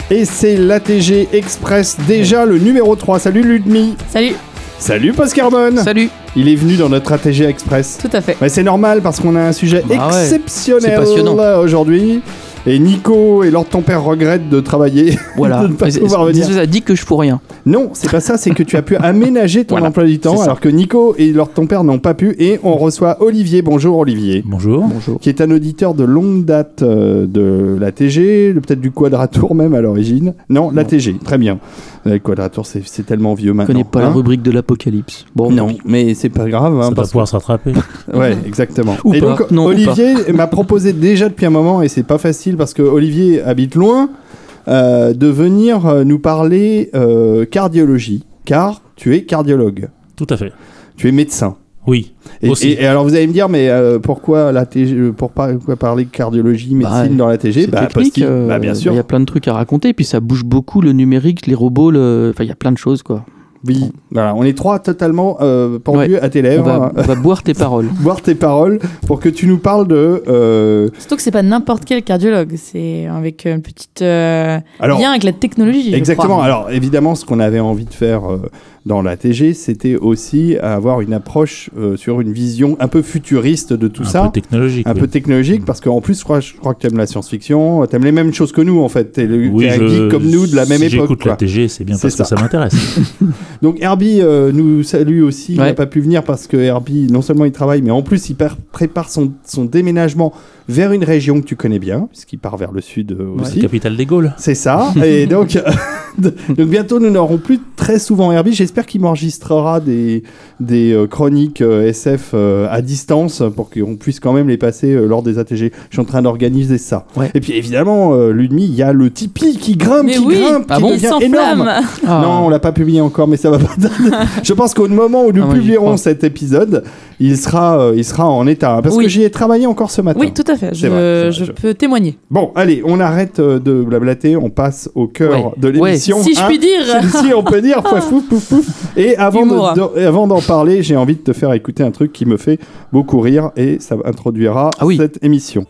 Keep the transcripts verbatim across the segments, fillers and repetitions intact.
Et c'est l'A T G Express, déjà le numéro trois. Salut Ludmi. Salut. Salut Pascarbone. Salut. Il est venu dans notre A T G Express. Tout à fait. Ouais, c'est normal parce qu'on a un sujet bah exceptionnel ouais, aujourd'hui. Et Nico et Lord ton père regrettent de travailler. Voilà. de ne pas pouvoir venir. Ça dit que je fous rien. Non, c'est pas ça, c'est que tu as pu aménager ton voilà, emploi du temps alors que Nico et Lord ton père n'ont pas pu. Et on reçoit Olivier. Bonjour Olivier. Bonjour. Bonjour. Qui est un auditeur de longue date euh, de l'A T G, peut-être du Quadratour même à l'origine. Non, l'A T G, très bien. Le Quadratour, c'est, c'est tellement vieux maintenant. Je connais pas hein la rubrique de l'Apocalypse. Bon, non, mais c'est pas grave. Hein, ça va parce pouvoir que... se rattraper. Ouais, exactement. Ou et pas. donc, Non, Olivier m'a proposé déjà depuis un moment, et c'est pas facile parce que Olivier habite loin, euh, de venir euh, nous parler euh, cardiologie, car tu es cardiologue. Tout à fait. Tu es médecin. Oui. Et, aussi. et, et alors vous allez me dire, mais euh, pourquoi la T G, pourquoi parler de cardiologie, médecine bah, dans la T G? C'est Bah, technique, parce euh, bah, bien sûr. Il y a plein de trucs à raconter, puis ça bouge beaucoup, le numérique, les robots, le... enfin il y a plein de choses quoi. Oui, voilà, on est trois totalement euh, pendus Ouais. à tes On lèvres. va, on va boire tes paroles. Boire tes paroles pour que tu nous parles de. Euh... Surtout que c'est pas n'importe quel cardiologue, c'est avec une petite euh, Alors, lien avec la technologie. je exactement. crois. Alors évidemment, ce qu'on avait envie de faire euh, dans l'A T G, c'était aussi avoir une approche euh, sur une vision un peu futuriste de tout un ça. peu technologique. Un oui. peu technologique, parce qu'en plus, je crois, je crois que tu aimes la science-fiction, tu aimes les mêmes choses que nous, en fait. Tu es Oui, un je- geek comme nous de la même si époque. j'écoute quoi. la T G, c'est bien C'est parce ça. que ça m'intéresse. Donc Herbie euh, nous salue aussi, il Ouais. n'a pas pu venir parce que Herbie, non seulement il travaille, mais en plus il par- prépare son, son déménagement vers une région que tu connais bien, puisqu'il part vers le sud euh, La aussi. capitale des Gaules. C'est ça. Et donc, donc bientôt nous n'aurons plus très souvent Herbie. J'espère qu'il m'enregistrera des, des euh, chroniques euh, S F euh, à distance pour qu'on puisse quand même les passer euh, lors des A T G. Je suis en train d'organiser ça. Ouais. Et puis évidemment, euh, Ludmi, il y a le Tipeee qui grimpe, Mais qui oui, grimpe, ah qui bon il devient énorme. s'enflamme. Ah. Non, on l'a pas publié encore, mais ça va pas tarder. Je pense qu'au moment où nous Ah, moi, j'y publierons crois. cet épisode, il sera, euh, il sera en état. Parce Oui. que j'y ai travaillé encore ce matin. Oui, tout à fait. C'est Je, vrai, c'est vrai, je je- peux témoigner. Bon, allez, on arrête euh, de blablater, on passe au cœur Ouais. de l'émission. Si je hein. puis dire. Si on peut dire, pouf, pouf, pouf, pouf. Et avant, Humour. de, de- et avant d'en parler, j'ai envie de te faire écouter un truc qui me fait beaucoup rire et ça introduira Ah oui. cette émission.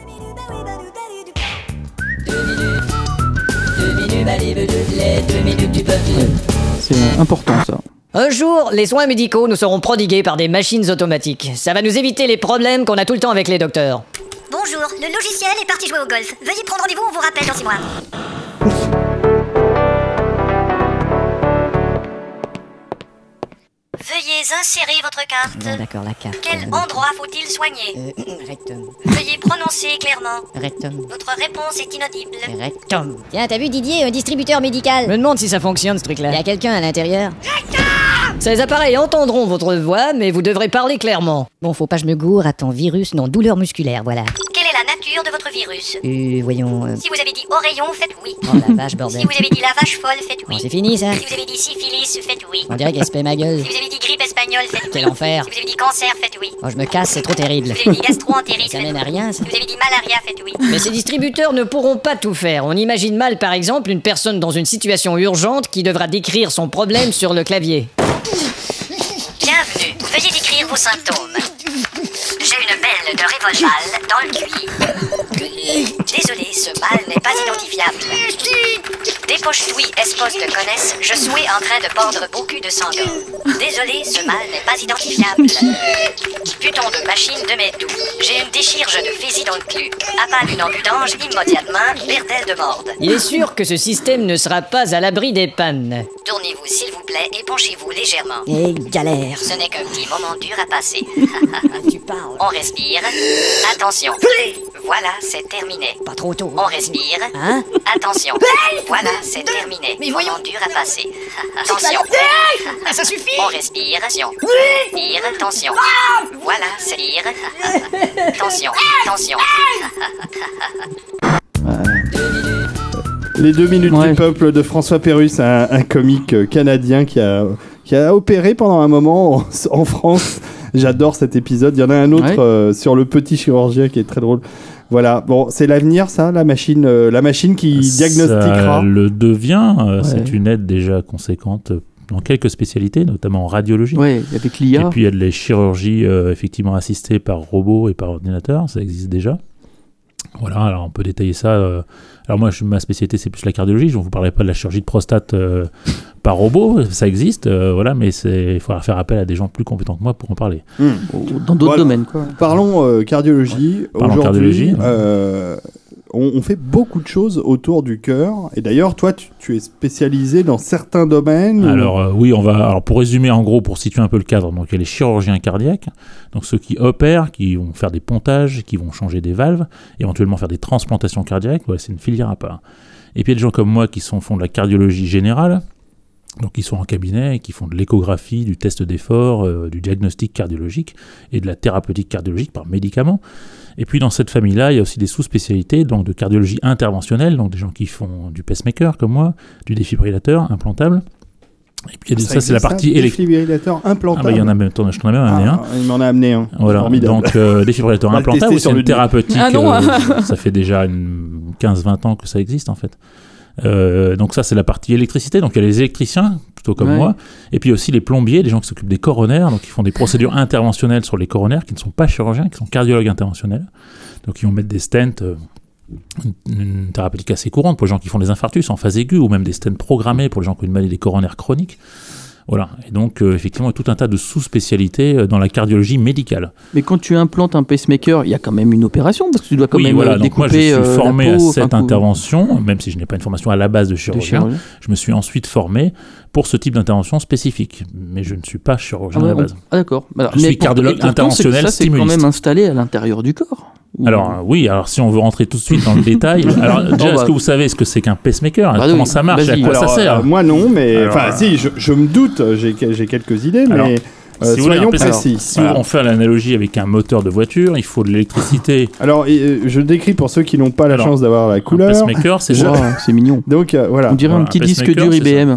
C'est important ça. Un jour, les soins médicaux nous seront prodigués par des machines automatiques. Ça va nous éviter les problèmes qu'on a tout le temps avec les docteurs. Bonjour, le logiciel est parti jouer au golf. Veuillez prendre rendez-vous, on vous rappelle dans six mois. Veuillez insérer votre carte. D'accord, la carte. Quel endroit faut-il soigner? Euh, rectum. Veuillez prononcer clairement. Rectum. Votre réponse est inaudible. Rectum. Tiens, t'as vu Didier, un distributeur Je médical? me demande si ça fonctionne ce truc-là. Y a quelqu'un à l'intérieur? Ces appareils entendront votre voix, mais vous devrez parler clairement. Bon, faut pas que je me gourre. Attends, virus, non, douleur musculaire, voilà. Quelle est la nature de votre virus? Euh, voyons... euh, Si vous avez dit oreillon, faites oui. Oh la vache, bordel. Si vous avez dit la vache folle, faites Bon, oui. c'est fini, ça? Si vous avez dit syphilis, faites oui. On dirait qu'elle se paie ma gueule. Si vous avez dit grippe espagnole, faites oui. Quel enfer. Si vous avez dit cancer, faites oui. Oh, je me casse, c'est trop terrible. Si vous avez dit gastro-entérite, Ça faites mène à oui. rien, Si ça. vous avez dit malaria, faites oui. Mais ces distributeurs ne pourront pas tout faire. On imagine mal, par exemple, une personne dans une situation urgente qui devra décrire son problème sur le clavier. Bienvenue. Veuillez décrire vos symptômes. J'ai une belle de révolval dans le cuir. Désolé, ce mal n'est pas identifiable. Des poches-touilles esposes te connaissent, je suis en train de pordre beaucoup de sanguin. Désolé, ce mal n'est pas identifiable. Putain de machine de mes doux. J'ai une déchirge de fési dans le cul. Appale une ambulange immédiatement, berdelle de morde. Il est sûr que ce système ne sera pas à l'abri des pannes. Tournez-vous s'il vous plaît et penchez-vous légèrement. Et galère. Ce n'est qu'un petit moment dur à passer. Tu parles. On respire. Attention. Voilà, c'est terminé. Pas trop tôt. On respire. Hein? Attention. Voilà, c'est terminé. Mais voyons. Moment dur à passer. Attention. Ça suffit. On respire. Attention. Tire. Attention. Voilà, c'est tire. Attention. Attention. Les deux minutes Ouais. du peuple de François Pérusse, un, un comique euh, canadien qui a, qui a opéré pendant un moment en, en France. J'adore cet épisode. Il y en a un autre Ouais. euh, sur le petit chirurgien qui est très drôle. Voilà, bon, c'est l'avenir, ça, la machine, euh, la machine qui diagnostiquera. Ça le devient. euh, Ouais. C'est une aide déjà conséquente dans quelques spécialités, notamment en radiologie. Ouais, avec l'I Et A. puis il y a les chirurgies euh, effectivement assistées par robot et par ordinateur, ça existe déjà. Voilà, alors on peut détailler ça. euh, Alors moi, je, ma spécialité, c'est plus la cardiologie. Je ne vous parlerai pas de la chirurgie de prostate euh, par robot, ça existe, euh, voilà, mais il faudra faire appel à des gens plus compétents que moi pour en parler. Mmh. Dans d'autres Voilà. domaines, quoi. Parlons euh, cardiologie. Parlons Aujourd'hui, cardiologie. euh, on, on fait beaucoup de choses autour du cœur. Et d'ailleurs, toi, tu, tu es spécialisé dans certains domaines. Alors euh, oui, on va. Alors pour résumer, en gros, pour situer un peu le cadre, donc il y a les chirurgiens cardiaques, donc ceux qui opèrent, qui vont faire des pontages, qui vont changer des valves, éventuellement faire des transplantations cardiaques. Ouais, c'est une filière à part. Et puis il y a des gens comme moi qui sont, font de la cardiologie générale, donc qui sont en cabinet, et qui font de l'échographie, du test d'effort, euh, du diagnostic cardiologique et de la thérapeutique cardiologique par médicaments. Et puis dans cette famille-là, il y a aussi des sous-spécialités, donc de cardiologie interventionnelle, donc des gens qui font du pacemaker comme moi, du défibrillateur implantable. Et puis il y a des- ça, c'est la partie électrique. Défibrillateur Ah implantable. bah il y en a même, je t'en ai même amené un. Ah, il m'en a amené un. Voilà, Formidable. donc euh, défibrillateur On va le implantable, tester c'est sur une le nez. thérapeutique, Ah non. euh, ça fait déjà une quinze vingt ans que ça existe en fait. Euh, donc ça c'est la partie électricité, donc il y a les électriciens, plutôt comme Ouais. moi, et puis aussi les plombiers, les gens qui s'occupent des coronaires, donc qui font des procédures interventionnelles sur les coronaires, qui ne sont pas chirurgiens, qui sont cardiologues interventionnels, donc ils vont mettre des stents, euh, une, une thérapeutique assez courante pour les gens qui font des infarctus en phase aiguë, ou même des stents programmés pour les gens qui ont une maladie des coronaires chroniques. Voilà, et donc euh, effectivement, il y a tout un tas de sous-spécialités euh, dans la cardiologie médicale. Mais quand tu implantes un pacemaker, il y a quand même une opération, parce que tu dois quand Oui, même voilà, euh, donc moi je découper suis euh, la formé peau, à enfin, cette cou- intervention, même si je n'ai pas une formation à la base de de chirurgien. chirurgien. Je me suis ensuite formé pour ce type d'intervention spécifique, mais je ne suis pas chirurgien Ah, à la ouais, base. on- ah, d'accord. Alors, Je mais suis cardiologue et pourtant, interventionnel c'est- Ça, c'est quand stimuliste. même installé à l'intérieur du corps. Ou- Alors euh, oui, alors si on veut rentrer tout de suite dans le détail, alors déjà, bah. est-ce que vous savez ce que c'est qu'un pacemaker, Bah comment oui, ça marche, et à vas-y. quoi Alors, ça sert euh, moi non, mais Alors, enfin euh, si, je, je me doute, j'ai j'ai quelques idées, Alors, mais euh, si vous voulez, soyons un pacemaker- précis. Si on fait l'analogie avec un moteur de voiture, il faut de l'électricité. Alors, euh, je décris pour ceux qui n'ont pas la Alors, chance d'avoir la Un couleur. pacemaker, c'est Wow, c'est mignon. Donc euh, voilà. On dirait Voilà, un petit un disque pacemaker, dur c'est I B M.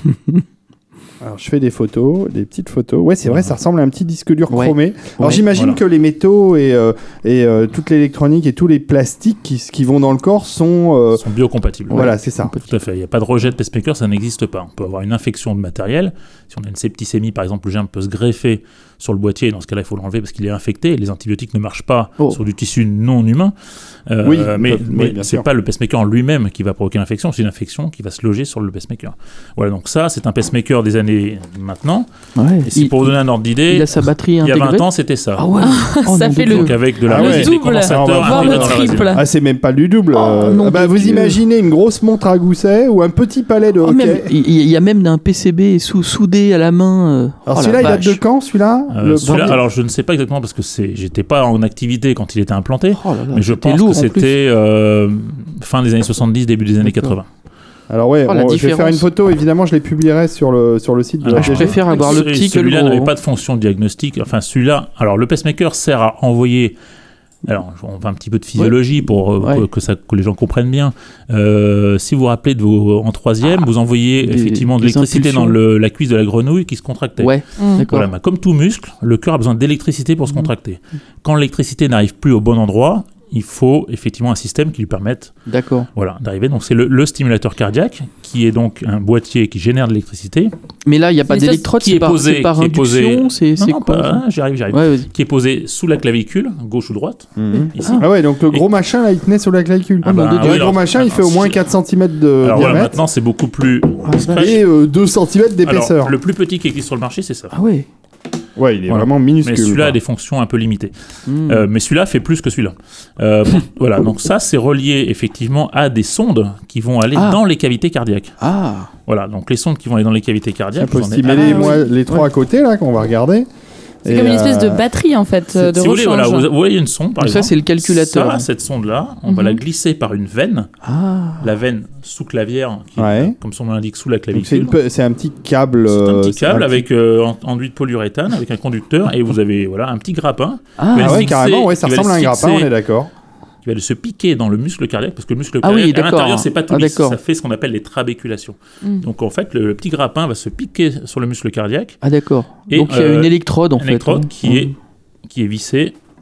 Alors, je fais des photos, des petites photos. Ouais, c'est vrai, ça ressemble à un petit disque dur Ouais. chromé. Alors, Ouais. j'imagine Voilà. que les métaux et, euh, et euh, toute l'électronique et tous les plastiques qui, qui vont dans le corps sont. euh, sont biocompatibles. Voilà, c'est ça. Tout à fait. Il n'y a pas de rejet de pacemaker, ça n'existe pas. On peut avoir une infection de matériel. Si on a une septicémie, par exemple, le germe peut se greffer sur le boîtier. Dans ce cas-là, il faut l'enlever parce qu'il est infecté. Les antibiotiques ne marchent pas Oh. sur du tissu non humain. Euh, Oui, mais oui, mais bien c'est sûr. pas le pacemaker en lui-même qui va provoquer l'infection, c'est une infection qui va se loger sur le pacemaker. Voilà, donc ça, c'est un pacemaker des années maintenant. Ouais. Et si Il, pour vous donner un ordre d'idée, il a sa batterie il y a intégrée. vingt ans, c'était ça. Ah ouais. Oh, Ça nom fait de le- Dieu. Donc avec de la Ah ouais. résine, des Double. condensateurs Voire intégrés le dans la résine. triple. Ah, c'est même pas du double. Oh, euh. non, Ah bah, de vous Dieu. imaginez une grosse montre à gousset ou un petit palais de Oh, hockey. même, il il y a même un P C B sous, soudé à la main. euh. Alors Oh, celui-là, il la date de vache. quand, celui-là Euh, Le celui-là, premier alors je ne sais pas exactement parce que c'est, j'étais pas en activité quand il était implanté. Oh là là, Mais je c'était pense lourd, que en plus. c'était euh, fin des années soixante-dix, début des années D'accord. quatre-vingts. Alors ouais, Oh, la bon, je vais faire différence. une photo, évidemment, je les publierai sur le, sur le site de Alors, la Je D G. préfère avoir le Ce- petit que le Celui-là gros. n'avait pas de fonction diagnostique. Enfin, celui-là, alors le pacemaker sert à envoyer. Alors, on va un petit peu de physiologie pour, euh, Ouais. que, que ça, que les gens comprennent bien. Euh, si vous vous rappelez de vos, en troisième, vous envoyez des- effectivement de des l'électricité dans impulsions. le- la cuisse de la grenouille qui se contractait. Ouais, Mm. d'accord. Voilà, bah, comme tout muscle, le cœur a besoin d'électricité pour se Mhm. contracter. Quand l'électricité n'arrive plus au bon endroit, il faut effectivement un système qui lui permette D'accord. voilà, d'arriver. Donc c'est le, le stimulateur cardiaque, qui est donc un boîtier qui génère de l'électricité. Mais là, il n'y a pas Mais ça, d'électrode, qui c'est est par, posé- c'est par qui est posé- induction, c'est Non, c'est non, quoi pas- ça ah, j'y arrive, j'y arrive. Ouais, vas-y. Qui est posé sous la clavicule, gauche ou droite, Mhm. ici. Ah ouais, donc le gros machin, là, il tenait sur la clavicule. Ah bah, le oui, gros alors- machin, il fait au alors, moins si- quatre centimètres de Alors voilà, diamètre maintenant c'est beaucoup plus discret. et euh, deux centimètres Alors, d'épaisseur. le plus petit qui existe sur le marché, c'est ça. Ah ouais. Ouais, il est Voilà. vraiment minuscule. Mais celui-là quoi. a des fonctions un peu limitées. Hmm. Euh, mais celui-là fait plus que celui-là. Euh, bon, voilà, donc ça, c'est relié effectivement à des sondes qui vont aller Ah. dans les cavités cardiaques. Ah. Voilà, donc les sondes qui vont aller dans les cavités Tiens, cardiaques. j'en ai- possible. Ah, les, oui. moi, les trois à côté, là, qu'on va regarder. C'est Et, comme une espèce de euh, batterie en fait, euh, de si vous voulez, rechange. voilà, vous, vous voyez une sonde, par Donc ça, exemple. c'est le calculateur. Ça, cette sonde-là, on va Mhm. la glisser par une veine, Ah. la veine sous-clavière, qui Ouais. est, comme son nom l'indique, sous la donc c'est, clavicule. une pe- c'est un petit câble. C'est un euh, petit c'est câble un petit- avec euh, en- enduit de polyuréthane, avec un conducteur, et vous avez voilà, un petit grappin Ah. Mais Ah ouais, fixer- carrément, ouais, ça qui va ressemble à un le grappin, fixer. on est d'accord. qui va aller se piquer dans le muscle cardiaque, parce que le muscle Ah oui, cardiaque, à d'accord. l'intérieur, c'est pas tout Ah, lisse, d'accord. ça fait ce qu'on appelle les trabéculations. Mm. Donc en fait, le, le petit grappin va se piquer sur le muscle cardiaque, Ah d'accord. Et, Donc il y a euh, une électrode en une fait. électrode hein. qui est qui est vissée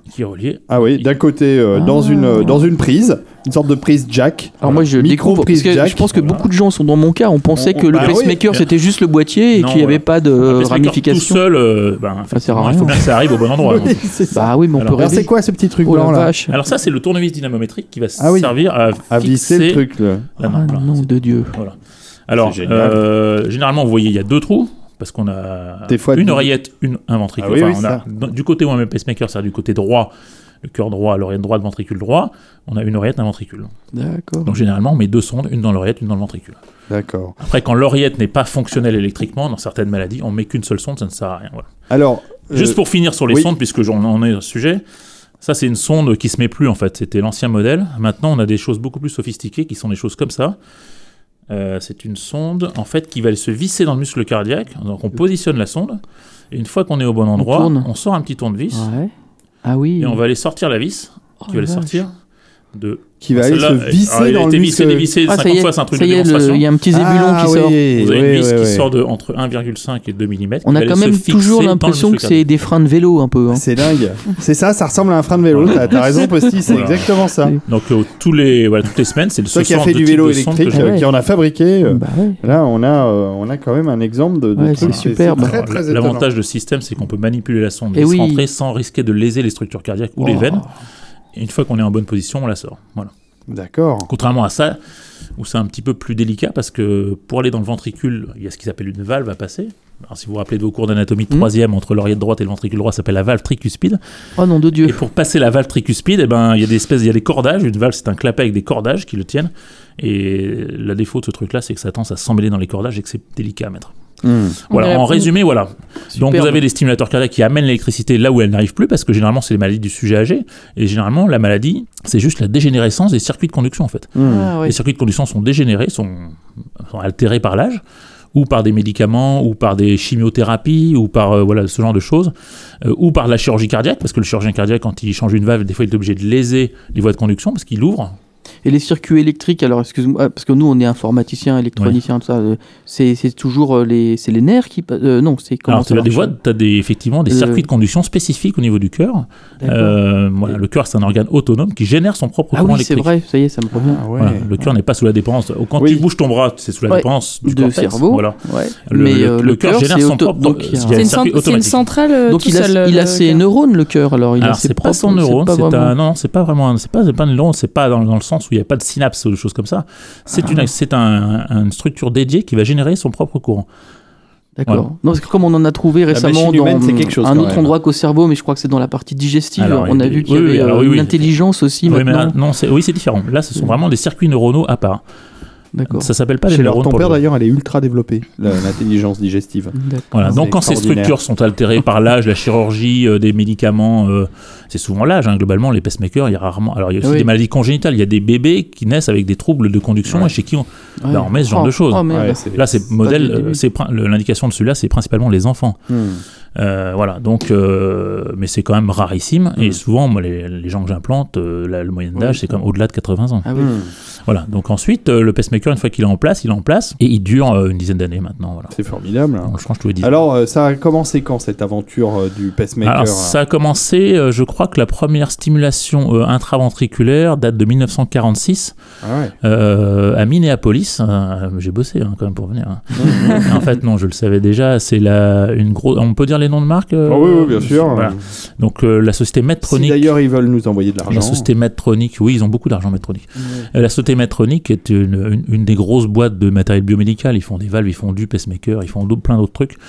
qui est relié. Ah oui, d'un côté, euh, Ah. dans, une, euh, dans une prise, une sorte de prise jack. Alors moi je Micro découvre parce prise que jack. je pense que Voilà. beaucoup de gens sont dans mon cas, on pensait On- que on- le bah oui. pacemaker c'était juste le boîtier et Non, qu'il n'y avait voilà. pas de Un pacemaker tout ramification. seul, euh, ben, Ça sert à effectivement, il faut rien. bien que ça arrive au bon endroit. Oui, donc. c'est ça. Bah oui, mais on Alors, peut Alors rêver. c'est quoi ce petit truc Oh la blanc là vache. Alors ça, c'est le tournevis dynamométrique qui va Ah oui. servir à, À visser le fixer truc là. la Ah main. Voilà. nom de Dieu. Voilà. Alors, C'est génial. euh, généralement, vous voyez, il y a deux trous. Parce qu'on a Des fois, une deux- oreillette, une, un ventricule. Ah oui, Enfin, oui, on a, ça. dans- du côté où on met le pacemaker, c'est-à-dire du côté droit, le cœur droit, l'oreillette droite, ventricule droit, on a une oreillette, un ventricule. D'accord. Donc généralement, on met deux sondes, une dans l'oreillette, une dans le ventricule. D'accord. Après, quand l'oreillette n'est pas fonctionnelle électriquement, dans certaines maladies, on met qu'une seule sonde, ça ne sert à rien. Voilà. Alors, euh, Juste pour finir sur les oui. sondes, puisque j'en en ai au sujet, ça c'est une sonde qui se met plus en fait, c'était l'ancien modèle. Maintenant, on a des choses beaucoup plus sophistiquées qui sont des choses comme ça. Euh, c'est une sonde en fait qui va se visser dans le muscle cardiaque. Donc on positionne la sonde et une fois qu'on est au bon endroit, tourne. on, sort un petit tournevis Ouais. Ah oui. et on va aller sortir la vis Oh qui va aller la vache. sortir de. qui va aller se Celle-là, visser alors, il a dans le été vissé, muscle. dévissé Ah, ça y cinquante est, fois, c'est un truc ça de y est, le- démonstration. il y a un petit zébulon Ah, qui sort. oui, Vous avez oui, une vis oui, qui oui. sort de entre un virgule cinq et deux millimètres. On a quand même toujours l'impression que c'est des freins de vélo un peu. hein. C'est dingue. C'est ça, ça ressemble à un frein de vélo. T'as t'as raison, Posty, c'est Voilà. exactement ça. Oui. Donc euh, tous les, voilà, toutes les semaines, c'est le Toi ce qui as genre fait de du type vélo de sonde que électrique, j'ai. euh, Ouais. qui en a fabriqué, euh, Bah ouais. là on a, euh, on a quand même un exemple de, de Ouais, truc. c'est superbe. Très, Alors, très la- étonnant. L'avantage de ce système, c'est qu'on peut manipuler la sonde Eh oui. rentrer sans risquer de léser les structures cardiaques ou les Oh. veines. Et une fois qu'on est en bonne position, on la sort. Voilà. D'accord. Contrairement à ça, où c'est un petit peu plus délicat, parce que pour aller dans le ventricule, il y a ce qui s'appelle une valve à passer. Alors, si vous vous rappelez de vos cours d'anatomie de Mhm. troisième, entre l'oreillette droite et le ventricule droit, ça s'appelle la valve tricuspide. Oh nom de Dieu. Et pour passer la valve tricuspide, eh ben, il y a des espèces, il y a des cordages. Une valve, c'est un clapet avec des cordages qui le tiennent. Et la défaut de ce truc-là, c'est que ça tend à s'emmêler dans les cordages et que c'est délicat à mettre. Hmm. Voilà, dirait- en résumé, voilà. Donc Superbe. vous avez des stimulateurs cardiaques qui amènent l'électricité là où elle n'arrive plus, parce que généralement c'est les maladies du sujet âgé, et généralement la maladie c'est juste la dégénérescence des circuits de conduction en fait. Hmm. Ah ouais. Les circuits de conduction sont dégénérés, sont, sont altérés par l'âge, ou par des médicaments, ou par des chimiothérapies, ou par euh, voilà, ce genre de choses, euh, ou par la chirurgie cardiaque, parce que le chirurgien cardiaque quand il change une valve, des fois il est obligé de léser les voies de conduction, parce qu'il ouvre. Et les circuits électriques, alors excuse-moi, ah, parce que nous on est informaticiens, électroniciens, tout ça, euh, c'est c'est toujours euh, les, c'est les nerfs qui. pa- euh, non, c'est comment Alors ça tu as des marche voies, tu as des, effectivement des Euh, circuits de conduction spécifiques au niveau du cœur. D'accord. Euh, voilà, le cœur c'est un organe autonome qui génère son propre Ah courant oui, c'est électrique. vrai, ça y est, ça me revient. Ah ouais. Voilà, le cœur n'est pas sous la dépendance. Quand Oui. tu bouges ton bras, c'est sous la Ouais, dépendance du de cortex. cerveau. Voilà. Ouais. Le, Mais le- euh, le le cœur cœur, génère c'est son auto- propre. donc il y a- il y a C'est un une, circuit cent- c'est une automatique. centrale euh, Donc tout il a, seul, il a le ses cœur. neurones, le cœur. Alors il a Alors ses c'est pas propres. son neurone, pas c'est vraiment- un non, c'est pas vraiment, c'est pas, c'est pas un neurone, c'est pas dans, dans le sens où il n'y a pas de synapse ou des choses comme ça. C'est Ah. une, c'est un, une structure dédiée qui va générer son propre courant. D'accord. Voilà. Non, parce que comme on en a trouvé récemment machine dans humaine, c'est quelque chose, un quand autre même. endroit qu'au cerveau, mais je crois que c'est dans la partie digestive, Alors, il y on a a des- vu qu'il oui, y avait oui, alors euh, oui, une oui. intelligence aussi Oui, mais maintenant. non, c'est, oui, c'est différent. Là, ce sont vraiment des circuits neuronaux à part. D'accord. Ça s'appelle pas des Chez leur neurones. ton pour père le- d'ailleurs, elle est ultra développée, la- l'intelligence digestive. D'accord. Voilà, C'est donc quand ces extraordinaire. structures sont altérées par l'âge, la chirurgie, euh, des médicaments, euh, c'est souvent l'âge, hein, globalement, les pacemakers, il y a rarement... Alors il y a aussi Oui. des maladies congénitales, il y a des bébés qui naissent avec des troubles de conduction Ouais. et chez qui on, Ouais. bah, on met ce genre Oh, de choses. oh, merde. Ouais, c'est- Là, c'est pas modèle, du début. euh, c'est prin- le- l'indication de celui-là, c'est principalement les enfants. Hmm. Euh, voilà, donc, euh, mais c'est quand même rarissime. Et Mm. souvent, moi, les, les gens que j'implante, euh, la, le moyenne d'âge, Oui. c'est quand même au-delà de quatre-vingts ans. Ah oui. Hmm. Voilà, donc ensuite, euh, le pacemaker, une fois qu'il est en place, il est en place et il dure euh, une dizaine d'années maintenant. Voilà. C'est formidable. On le change tous les dix ans. Alors, euh, ça a commencé quand cette aventure euh, du pacemaker Alors, euh, ça a commencé, euh, je crois que la première stimulation euh, intraventriculaire date de mille neuf cent quarante-six Ah ouais. euh, à Minneapolis. Euh, j'ai bossé hein, quand même pour venir. hein. en fait, non, je le savais déjà. C'est la, une grosse. On peut dire les noms de marque euh, Ah oui, oui, bien sûr. Voilà. Donc, euh, la société Si Medtronic. d'ailleurs ils veulent nous envoyer de l'argent. La société Medtronic, oui, ils ont beaucoup d'argent, Medtronic. Euh, La société Medtronic est une, une, une des grosses boîtes de matériel biomédical. Ils font des valves, ils font du pacemaker, ils font d'autres- plein d'autres trucs.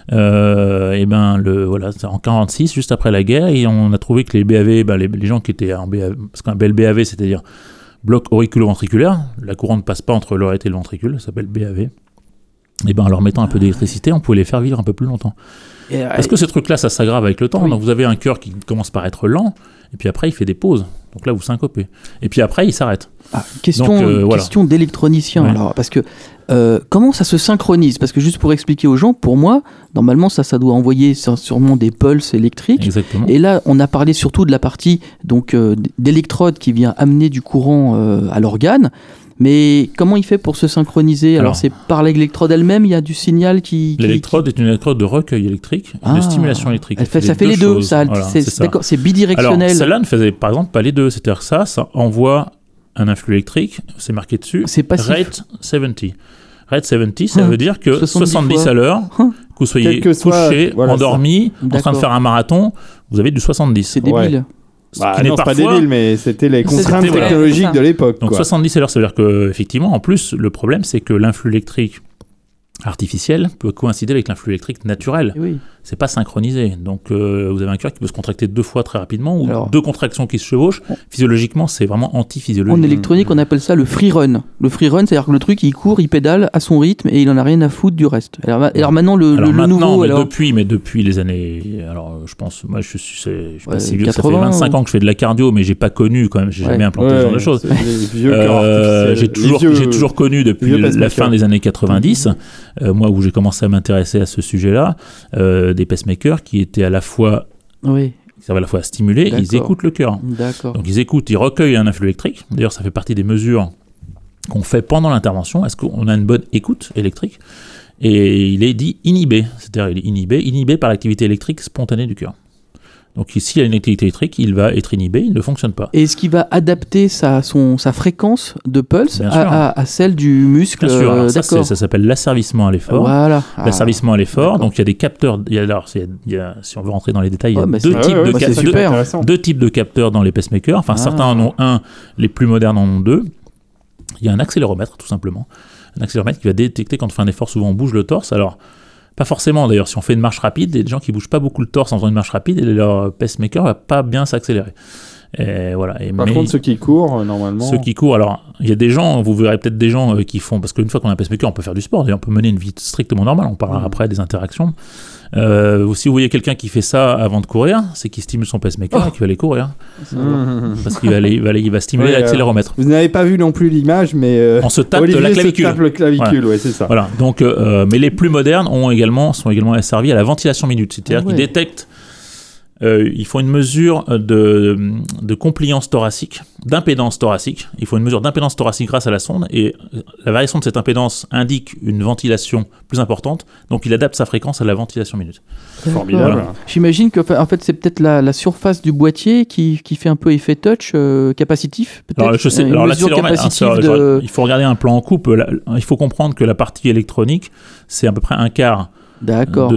Euh, et ben, le, voilà, c'est en quarante-six, juste après la guerre, et on a trouvé que les B A V, ben, les, les gens qui étaient en B A V, ce qu'on appelle B A V, c'est-à-dire bloc auriculo-ventriculaire, la courante ne passe pas entre l'oreillette et le ventricule, ça s'appelle B A V. Et ben, en leur mettant un peu d'électricité, on pouvait les faire vivre un peu plus longtemps. Et, euh, Parce que ces trucs-là, ça s'aggrave avec le temps. Oui. Donc vous avez un cœur qui commence par être lent, et puis après il fait des pauses. Donc là vous syncopez. Et puis après il s'arrête. ah, question, Donc, euh, voilà. question d'électronicien. Ouais. Alors, parce que euh, comment ça se synchronise? Parce que juste pour expliquer aux gens, pour moi, normalement, ça, ça doit envoyer sur- sûrement des pulses électriques. Exactement. Et là, on a parlé surtout de la partie donc euh, d'électrode qui vient amener du courant euh, à l'organe. Mais comment il fait pour se synchroniser? Alors, Alors. c'est par l'électrode elle-même, il y a du signal qui... qui- L'électrode est une électrode de recueil électrique et Ah. de stimulation électrique. Elle fait, ça fait les deux, choses. ça. Voilà, c'est, c'est ça. d'accord, c'est Alors, bidirectionnel. celle-là ne faisait par exemple pas les deux. C'est-à-dire que ça, ça envoie un influx électrique, c'est marqué dessus, C'est passif. rate soixante. Rate soixante, ça Hum, veut dire que soixante-dix soixante-dix fois. à l'heure, Hum. que vous soyez Quel que soit- couché, voilà, endormi, en train de D'accord. faire un marathon, vous avez du soixante-dix. C'est débile. Ce Bah, qui n'est non, c'est pas parfois- débile, mais c'était les C'était- contraintes voilà. technologiques Ça. de l'époque. Donc quoi. soixante-dix à l'heure, ça veut dire que effectivement, en plus, le problème, c'est que l'influx électrique artificiel peut coïncider avec l'influx électrique naturel. Eh oui. C'est pas synchronisé. Donc euh, vous avez un cœur qui peut se contracter deux fois très rapidement ou Alors- deux contractions qui se chevauchent. Physiologiquement, c'est vraiment anti-physiologique. En électronique, on appelle ça le free run. Le free run, c'est-à-dire que le truc, il court, il pédale à son rythme et il en a rien à foutre du reste. Alors, ma- alors maintenant, le, Alors le- le maintenant, nouveau, mais alors. depuis, mais depuis les années, alors euh, je pense, moi je suis, c'est- je suis pas Ouais, si vieux, ça fait quatre-vingts, vingt-cinq ou- ans que je fais de la cardio, mais j'ai pas connu quand même, j'ai Ouais. jamais implanté ce genre de choses. c'est les vieux Euh, corps artificiels. j'ai Les toujours, vieux- j'ai toujours connu depuis vieux la pacemakers. fin des années quatre-vingt-dix, euh, moi où j'ai commencé à m'intéresser à ce sujet-là, euh, des pacemakers qui étaient à la fois, Oui, qui servaient à la fois à stimuler, et ils D'accord. écoutent le cœur. d'accord. Donc ils écoutent, ils recueillent un influx électrique. D'ailleurs, ça fait partie des mesures qu'on fait pendant l'intervention. Est-ce qu'on a une bonne écoute électrique? Et il est dit inhibé, c'est-à-dire il est inhibé, inhibé par l'activité électrique spontanée du cœur. Donc s'il y a une activité électrique, il va être inhibé, il ne fonctionne pas. Et est-ce qu'il va adapter sa, son, sa fréquence de pulse Bien à, sûr. à- à celle du muscle? Bien sûr, euh, alors ça, c'est- d'accord. ça s'appelle l'asservissement à l'effort. Voilà. Ah. L'asservissement à l'effort, d'accord. donc il y a des capteurs, il y a, alors, il y a- il y a- si on veut rentrer dans les détails, il y a Ouais, mais deux, c'est- types Ouais, ouais, de bah, cap- c'est deux- super. intéressant. deux types de capteurs dans les pacemakers, enfin Ah. certains en ont un, les plus modernes en ont deux. Il y a un accéléromètre tout simplement, un accéléromètre qui va détecter quand on fait un effort, souvent on bouge le torse, alors pas forcément d'ailleurs, si on fait une marche rapide, il y a des gens qui bougent pas beaucoup le torse en faisant une marche rapide et leur pacemaker va pas bien s'accélérer. Et voilà. Et Par mais- contre, ceux qui courent, euh, normalement. Ceux qui courent, alors il y a des gens, vous verrez peut-être des gens euh, qui font, parce qu'une fois qu'on a un pacemaker, on peut faire du sport, d'ailleurs on peut mener une vie strictement normale, on parlera Mmh. après des interactions. Euh, si vous voyez quelqu'un qui fait ça avant de courir, c'est qu'il stimule son pacemaker Oh. et qu'il va aller courir, Mmh. parce qu'il va, aller, il va, aller- il va stimuler Ouais, l'accéléromètre. Vous n'avez pas vu non plus l'image, mais. euh, On se tape Olivier la se clavicule. tape le clavicule, ouais, c'est ça. Voilà, donc, euh, mais les plus modernes ont également, sont également asservis à la ventilation minute, c'est-à-dire Ah ouais. qu'ils détectent, euh, ils font une mesure de, de compliance thoracique, d'impédance thoracique. Il faut une mesure d'impédance thoracique grâce à la sonde, et la variation de cette impédance indique une ventilation plus importante, donc il adapte sa fréquence à la ventilation minute. Formidable. Voilà. J'imagine que en fait c'est peut-être la, la surface du boîtier qui, qui fait un peu effet touch euh, capacitif. Peut-être Alors, je sais, une alors mesure l'accéléromètre, hein, capacitive ça, de... il faut regarder un plan en coupe. Là, il faut comprendre que la partie électronique, c'est à peu près un quart D'accord.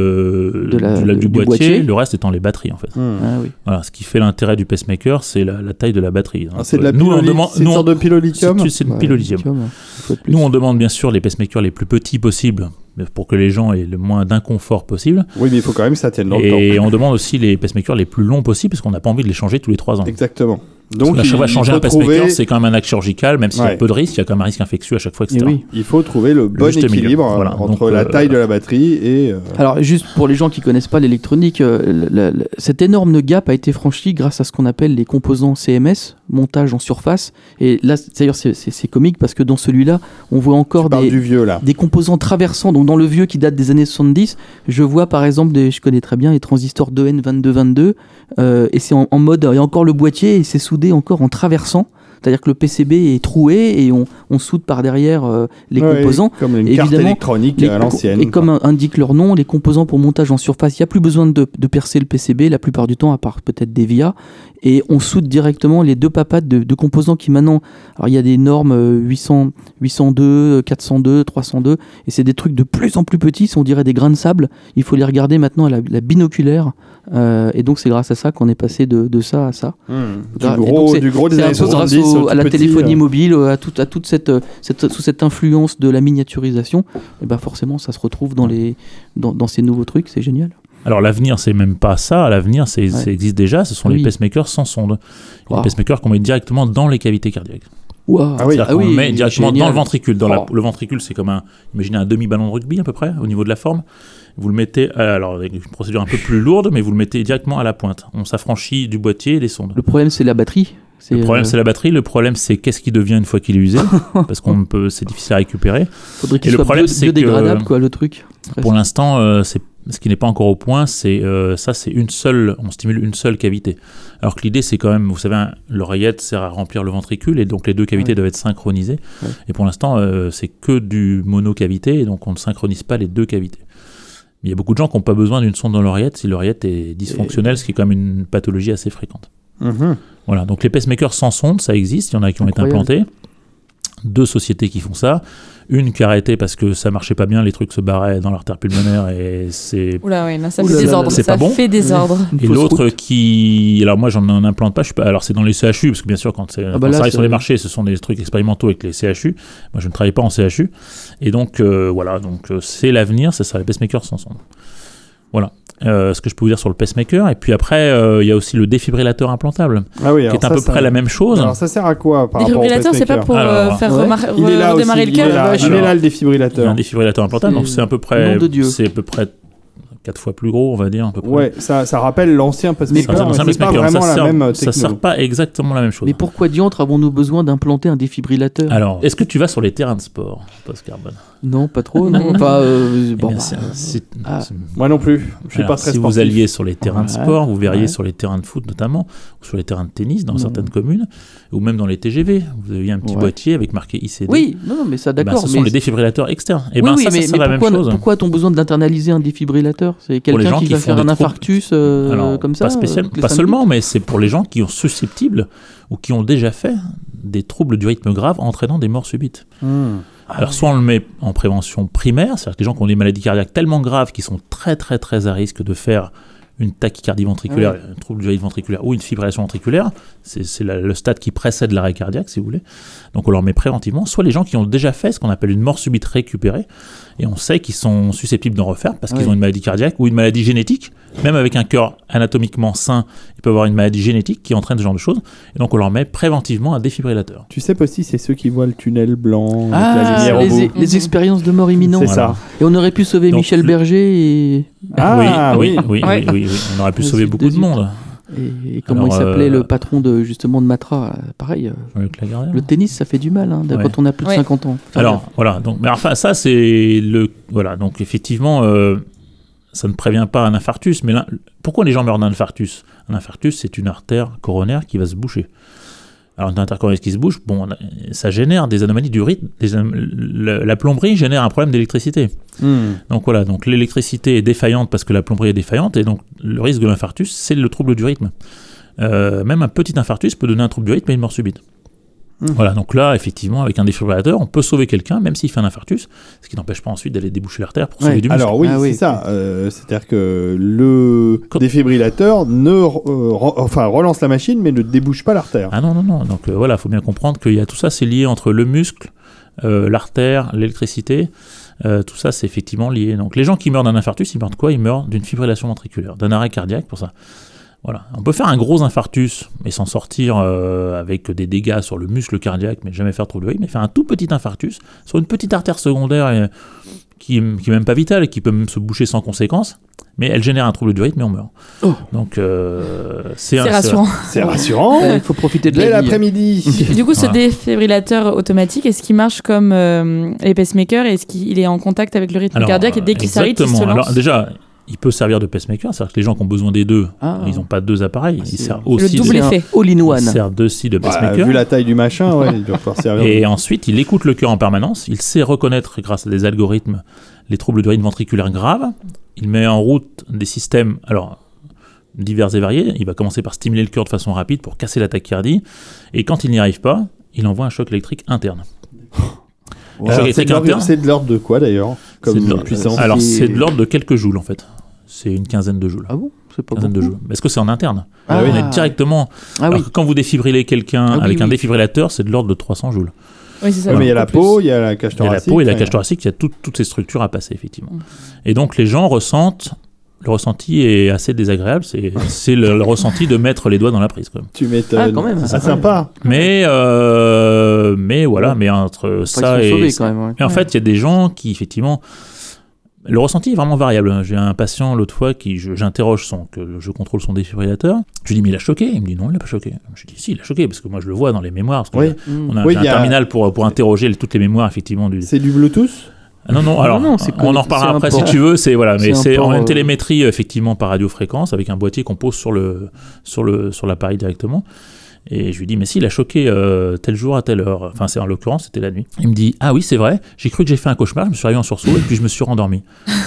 de, De la- du, la- du du boîtier, boîtier. le reste étant les batteries en fait. Mmh. Ah oui. Voilà, ce qui fait l'intérêt du pacemaker, c'est la, la taille de la batterie. Ah, c'est de la nous, pile au on li- demande, c'est une nous, on- sorte de pile au lithium. c'est- c'est une Ouais, pile au lithium. lithium, une fois de plus. Nous, on demande bien sûr les pacemakers les plus petits possibles, mais pour que les gens aient le moins d'inconfort possible. Oui, mais il faut quand même que ça tienne dans le Et temps. on demande aussi les pacemakers les plus longs possibles, parce qu'on n'a pas envie de les changer tous les trois ans. Exactement. Donc, Donc, à chaque il, fois, changer il un faut pacemaker, trouver, c'est quand même un acte chirurgical, même s'il y a Ouais. peu de risques, il y a quand même un risque infectieux à chaque fois, et Et cetera. oui. il faut trouver le bon juste milieu. équilibre Voilà. entre Donc, la euh, taille de la batterie et. euh, Alors, juste pour les gens qui connaissent pas l'électronique, euh, le- le- cet énorme gap a été franchi grâce à ce qu'on appelle les composants C M S, montage en surface. Et là, c'est- d'ailleurs, c'est- c'est c'est comique parce que dans celui-là, on voit encore tu parles des, du vieux là. des composants traversants. Donc, dans le vieux qui date des années soixante-dix, je vois par exemple, des, je connais très bien les transistors deux N vingt-deux vingt-deux, euh, et c'est en, en mode, il y a encore le boîtier et c'est soudé encore en traversant. C'est-à-dire que le P C B est troué et on, on soude par derrière euh, les Ouais, composants. Comme une carte Évidemment, électronique Les à co- l'ancienne. Et comme indique leur nom, les composants pour montage en surface, il n'y a plus besoin de, de percer le P C B la plupart du temps, à part peut-être des V I A. Et on soude directement les deux papates de, de composants qui maintenant... Alors il y a des normes euh, huit cents, huit cent deux, quatre cent deux, trois cent deux, et c'est des trucs de plus en plus petits, on dirait des grains de sable. Il faut les regarder maintenant à la, la binoculaire. Euh, et donc c'est grâce à ça qu'on est passé de, de ça à ça. Mmh. Et Du donc, gros, c'est- du gros des C'est un années peu grâce soixante-dix au- au à la tout petit, téléphonie euh, mobile, euh, à, toute, à toute cette, euh, cette, sous cette influence de la miniaturisation, et ben forcément ça se retrouve dans, les, dans, dans ces nouveaux trucs, c'est génial. Alors l'avenir, c'est même pas ça. L'avenir, c'est, ça existe déjà. Ce sont Oui. les pacemakers sans sonde. Wow. Les pacemakers qu'on met directement dans les cavités cardiaques. Wow. Ah oui. C'est-à-dire qu'on le met directement génial. dans le ventricule. Dans la- Oh. le ventricule, c'est comme un, imaginez un demi-ballon de rugby à peu près, au niveau de la forme. Vous le mettez, euh, alors avec une procédure un peu plus lourde, mais vous le mettez directement à la pointe. On s'affranchit du boîtier et des sondes. Le problème c'est la batterie. C'est, Le problème, euh, c'est la batterie. Le problème, c'est qu'est-ce qui devient une fois qu'il est usé, parce qu'on peut, c'est difficile à récupérer. faudrait qu'il et le soit problème, bio- c'est que- biodégradable quoi, le truc. Pour l'instant, euh, c'est ce qui n'est pas encore au point, c'est euh, ça, c'est une seule, on stimule une seule cavité. Alors que l'idée, c'est quand même, vous savez, un, l'oreillette sert à remplir le ventricule, et donc les deux cavités ouais. doivent être synchronisées. Ouais. Et pour l'instant, euh, c'est que du monocavité, et donc on ne synchronise pas les deux cavités. Il y a beaucoup de gens qui n'ont pas besoin d'une sonde dans l'oreillette si l'oreillette est dysfonctionnelle, et... ce qui est quand même une pathologie assez fréquente. Mmh. Voilà, donc les pacemakers sans sonde, ça existe, il y en a qui ont Incroyable. été implantés. Deux sociétés qui font ça. Une qui a arrêté parce que ça marchait pas bien, les trucs se barraient dans l'artère pulmonaire et c'est. Oula, ouais, là, ça Oula, fait des ordres. C'est ça pas bon. fait des ordres. Et l'autre route. qui. Alors moi, j'en en implante pas. Je suis pas... Alors c'est dans les C H U, parce que bien sûr, quand, c'est... Ah bah quand là, ça arrive sur les marchés, ce sont des trucs expérimentaux avec les C H U. Moi, je ne travaille pas en C H U. Et donc, euh, voilà, donc euh, c'est l'avenir, ça sera les pacemakers sans sonde. Voilà. Euh, ce que je peux vous dire sur le pacemaker. Et puis après, il euh, y a aussi le défibrillateur implantable, ah oui, qui est à peu ça, près la même chose. Alors ça sert à quoi par défibrillateur, c'est pas pour alors, euh, faire ouais. remar- il est là redémarrer aussi, le cœur. Il est là, il est là le défibrillateur. Il y a un défibrillateur implantable, c'est donc c'est à peu près, de c'est à peu près quatre fois plus gros, on va dire à peu près. Ouais, ça, ça rappelle l'ancien pacemaker, mais, mais c'est pacemaker, pas vraiment ça la sert, même techno. Ça sert pas exactement la même chose. Mais pourquoi diantre avons-nous besoin d'implanter un défibrillateur ? Alors, est-ce que tu vas sur les terrains de sport, post-carbone ? Non, pas trop, non. Enfin, euh, bon, eh bien, bah, c'est, c'est, ah. c'est... Moi non plus, je suis Alors, pas très si sportif. vous alliez sur les terrains de sport, vous verriez ouais. sur les terrains de foot notamment, ou sur les terrains de tennis dans non. certaines communes, ou même dans les T G V, vous avez un petit ouais. boîtier avec marqué I C D. Oui, non, non, mais ça d'accord. Ben, ce sont mais les défibrillateurs externes. Et oui, ben oui, ça, mais, ça sert mais la même pourquoi, chose. pourquoi a-t-on besoin d'internaliser un défibrillateur ? C'est quelqu'un gens qui, qui va font faire des un troubles- infarctus euh, Alors, comme ça pas, spécial, euh, toutes les pas cinq seulement, minutes mais c'est pour les gens qui sont susceptibles ou qui ont déjà fait des troubles du rythme graves entraînant des morts subites. Mmh. Alors soit on le met en prévention primaire, c'est-à-dire que les gens qui ont des maladies cardiaques tellement graves qui sont très très très à risque de faire une tachycardie ventriculaire, Ah oui. un trouble du rythme ventriculaire ou une fibrillation ventriculaire, c'est, c'est la, le stade qui précède l'arrêt cardiaque si vous voulez, donc on leur met préventivement, soit les gens qui ont déjà fait ce qu'on appelle une mort subite récupérée, et on sait qu'ils sont susceptibles d'en refaire parce Ah qu'ils oui. ont une maladie cardiaque ou une maladie génétique, même avec un cœur anatomiquement sain, ils peuvent avoir une maladie génétique qui entraîne ce genre de choses, et donc on leur met préventivement un défibrillateur. Tu sais, Posty, c'est ceux qui voient le tunnel blanc, Ah, avec la lumière au les, bout. les expériences de mort imminente. C'est Voilà. ça. Et on aurait pu sauver Donc, Michel le- Berger et, Ah oui, oui, oui, Ouais. oui, oui, oui, on aurait pu Le sauver sud beaucoup de de Zut. monde. et, et comment Alors, il s'appelait euh, le patron de justement de Matra. euh, Pareil, euh, Jean-Luc Lagardère. le tennis ça fait du mal hein, Ouais. quand on a plus de Ouais. cinquante ans. Enfin, Alors voilà, donc mais enfin ça c'est le voilà donc effectivement euh, ça ne prévient pas un infarctus, mais l'in- pourquoi les gens meurent d'un infarctus ? Un infarctus c'est une artère coronaire qui va se boucher. Alors une artère coronaire qui se bouche, bon, ça génère des anomalies du rythme. Des anom- la, la plomberie génère un problème d'électricité. Mmh. Donc voilà, donc l'électricité est défaillante parce que la plomberie est défaillante, et donc le risque de l'infarctus c'est le trouble du rythme. Euh, même un petit infarctus peut donner un trouble du rythme et une mort subite. Mmh. Voilà, donc là, effectivement, avec un défibrillateur, on peut sauver quelqu'un, même s'il fait un infarctus, ce qui n'empêche pas ensuite d'aller déboucher l'artère pour Ouais. sauver du muscle. Alors oui, Ah c'est oui. ça. Euh, c'est-à-dire que le Quand- défibrillateur ne re- euh, re- enfin, relance la machine, mais ne débouche pas l'artère. Ah non, non, non. Donc euh, voilà, il faut bien comprendre qu'il y a tout ça, c'est lié entre le muscle, euh, l'artère, l'électricité. Euh, tout ça, c'est effectivement lié. Donc les gens qui meurent d'un infarctus, ils meurent de quoi ? Ils meurent d'une fibrillation ventriculaire, d'un arrêt cardiaque pour ça. Voilà. On peut faire un gros infarctus et s'en sortir euh, avec des dégâts sur le muscle cardiaque, mais jamais faire trop de bruit. Mais faire un tout petit infarctus sur une petite artère secondaire euh, qui n'est même pas vitale et qui peut même se boucher sans conséquence, mais elle génère un trouble du rythme et on meurt. Oh. Donc euh, c'est, C'est un, rassurant. C'est rassurant. Il faut profiter de Dès la vie. l'après-midi. Et du coup, ce Voilà. défibrillateur automatique, est-ce qu'il marche comme euh, les pacemakers ? Est-ce qu'il est en contact avec le rythme Alors, cardiaque et dès qu'il s'arrête, il se exactement. lance ? Alors déjà, il peut servir de pacemaker, c'est-à-dire que les gens qui ont besoin des deux, Ah. ils n'ont pas deux appareils, Ah, ils c'est- servent le aussi double de, effet. C'est un all-in-one. ils servent aussi de Bah, pacemaker. vu la taille du machin, ouais, il doit pouvoir servir. Et ensuite, il écoute le cœur en permanence, il sait reconnaître grâce à des algorithmes les troubles du rythme ventriculaire graves, il met en route des systèmes alors divers et variés, il va commencer par stimuler le cœur de façon rapide pour casser la tachycardie, et quand il n'y arrive pas, il envoie un choc électrique interne. Ouais. Alors, Alors, c'est c'est, de l'ordre, interne. c'est de l'ordre de quoi d'ailleurs C'est comme de l'ordre- puissance. Alors C'est- c'est de l'ordre de quelques joules en fait, c'est une quinzaine de joules. Ah bon, c'est pas Quinzaine de beaucoup. joules. Est-ce que c'est en interne ? Ah On oui. est directement. Ah alors oui. que quand vous défibrillez quelqu'un Ah oui, avec un oui. défibrillateur, c'est de l'ordre de trois cents joules. Oui, c'est ça. Ouais, mais il y a la beaucoup peau, plus. il y a la cage Il y a la thoracique. peau et la enfin, cage thoracique, il y a tout- toutes ces structures à passer, effectivement. Mm. Et donc, les gens ressentent. Le ressenti est assez désagréable. C'est, c'est le, le ressenti de mettre les doigts dans la prise, quand même. Tu m'étonnes. Ah, quand même. Ah, sympa. Mais, euh, mais voilà, mais entre Enfin, ça ils sont et. sauvés quand même. ouais. Mais en fait, il y a des gens qui, effectivement. Le ressenti est vraiment variable. J'ai un patient l'autre fois qui, je- j'interroge son, que je contrôle son défibrillateur. Je lui dis, mais il a choqué. Il me dit, non, il n'a pas choqué. Je lui dis, si, il a choqué, parce que moi je le vois dans les mémoires. Parce que Oui. Mm. on a, Oui, j'ai il y un a- terminal pour, pour interroger toutes les mémoires, effectivement. Du... C'est du Bluetooth. Ah non, non, alors, Non, non, c'est on en connecté, reparlera c'est un après port. si tu veux, c'est, voilà, mais C'est un c'est port, en euh, télémétrie, effectivement, par radiofréquence, avec un boîtier qu'on pose sur, le, sur, le, sur l'appareil directement. Et je lui dis, mais si, il a choqué euh, tel jour à telle heure. Enfin, c'est, en l'occurrence, c'était la nuit. Il me dit, ah oui, c'est vrai, j'ai cru que j'ai fait un cauchemar, je me suis réveillé en sursaut et puis je me suis rendormi.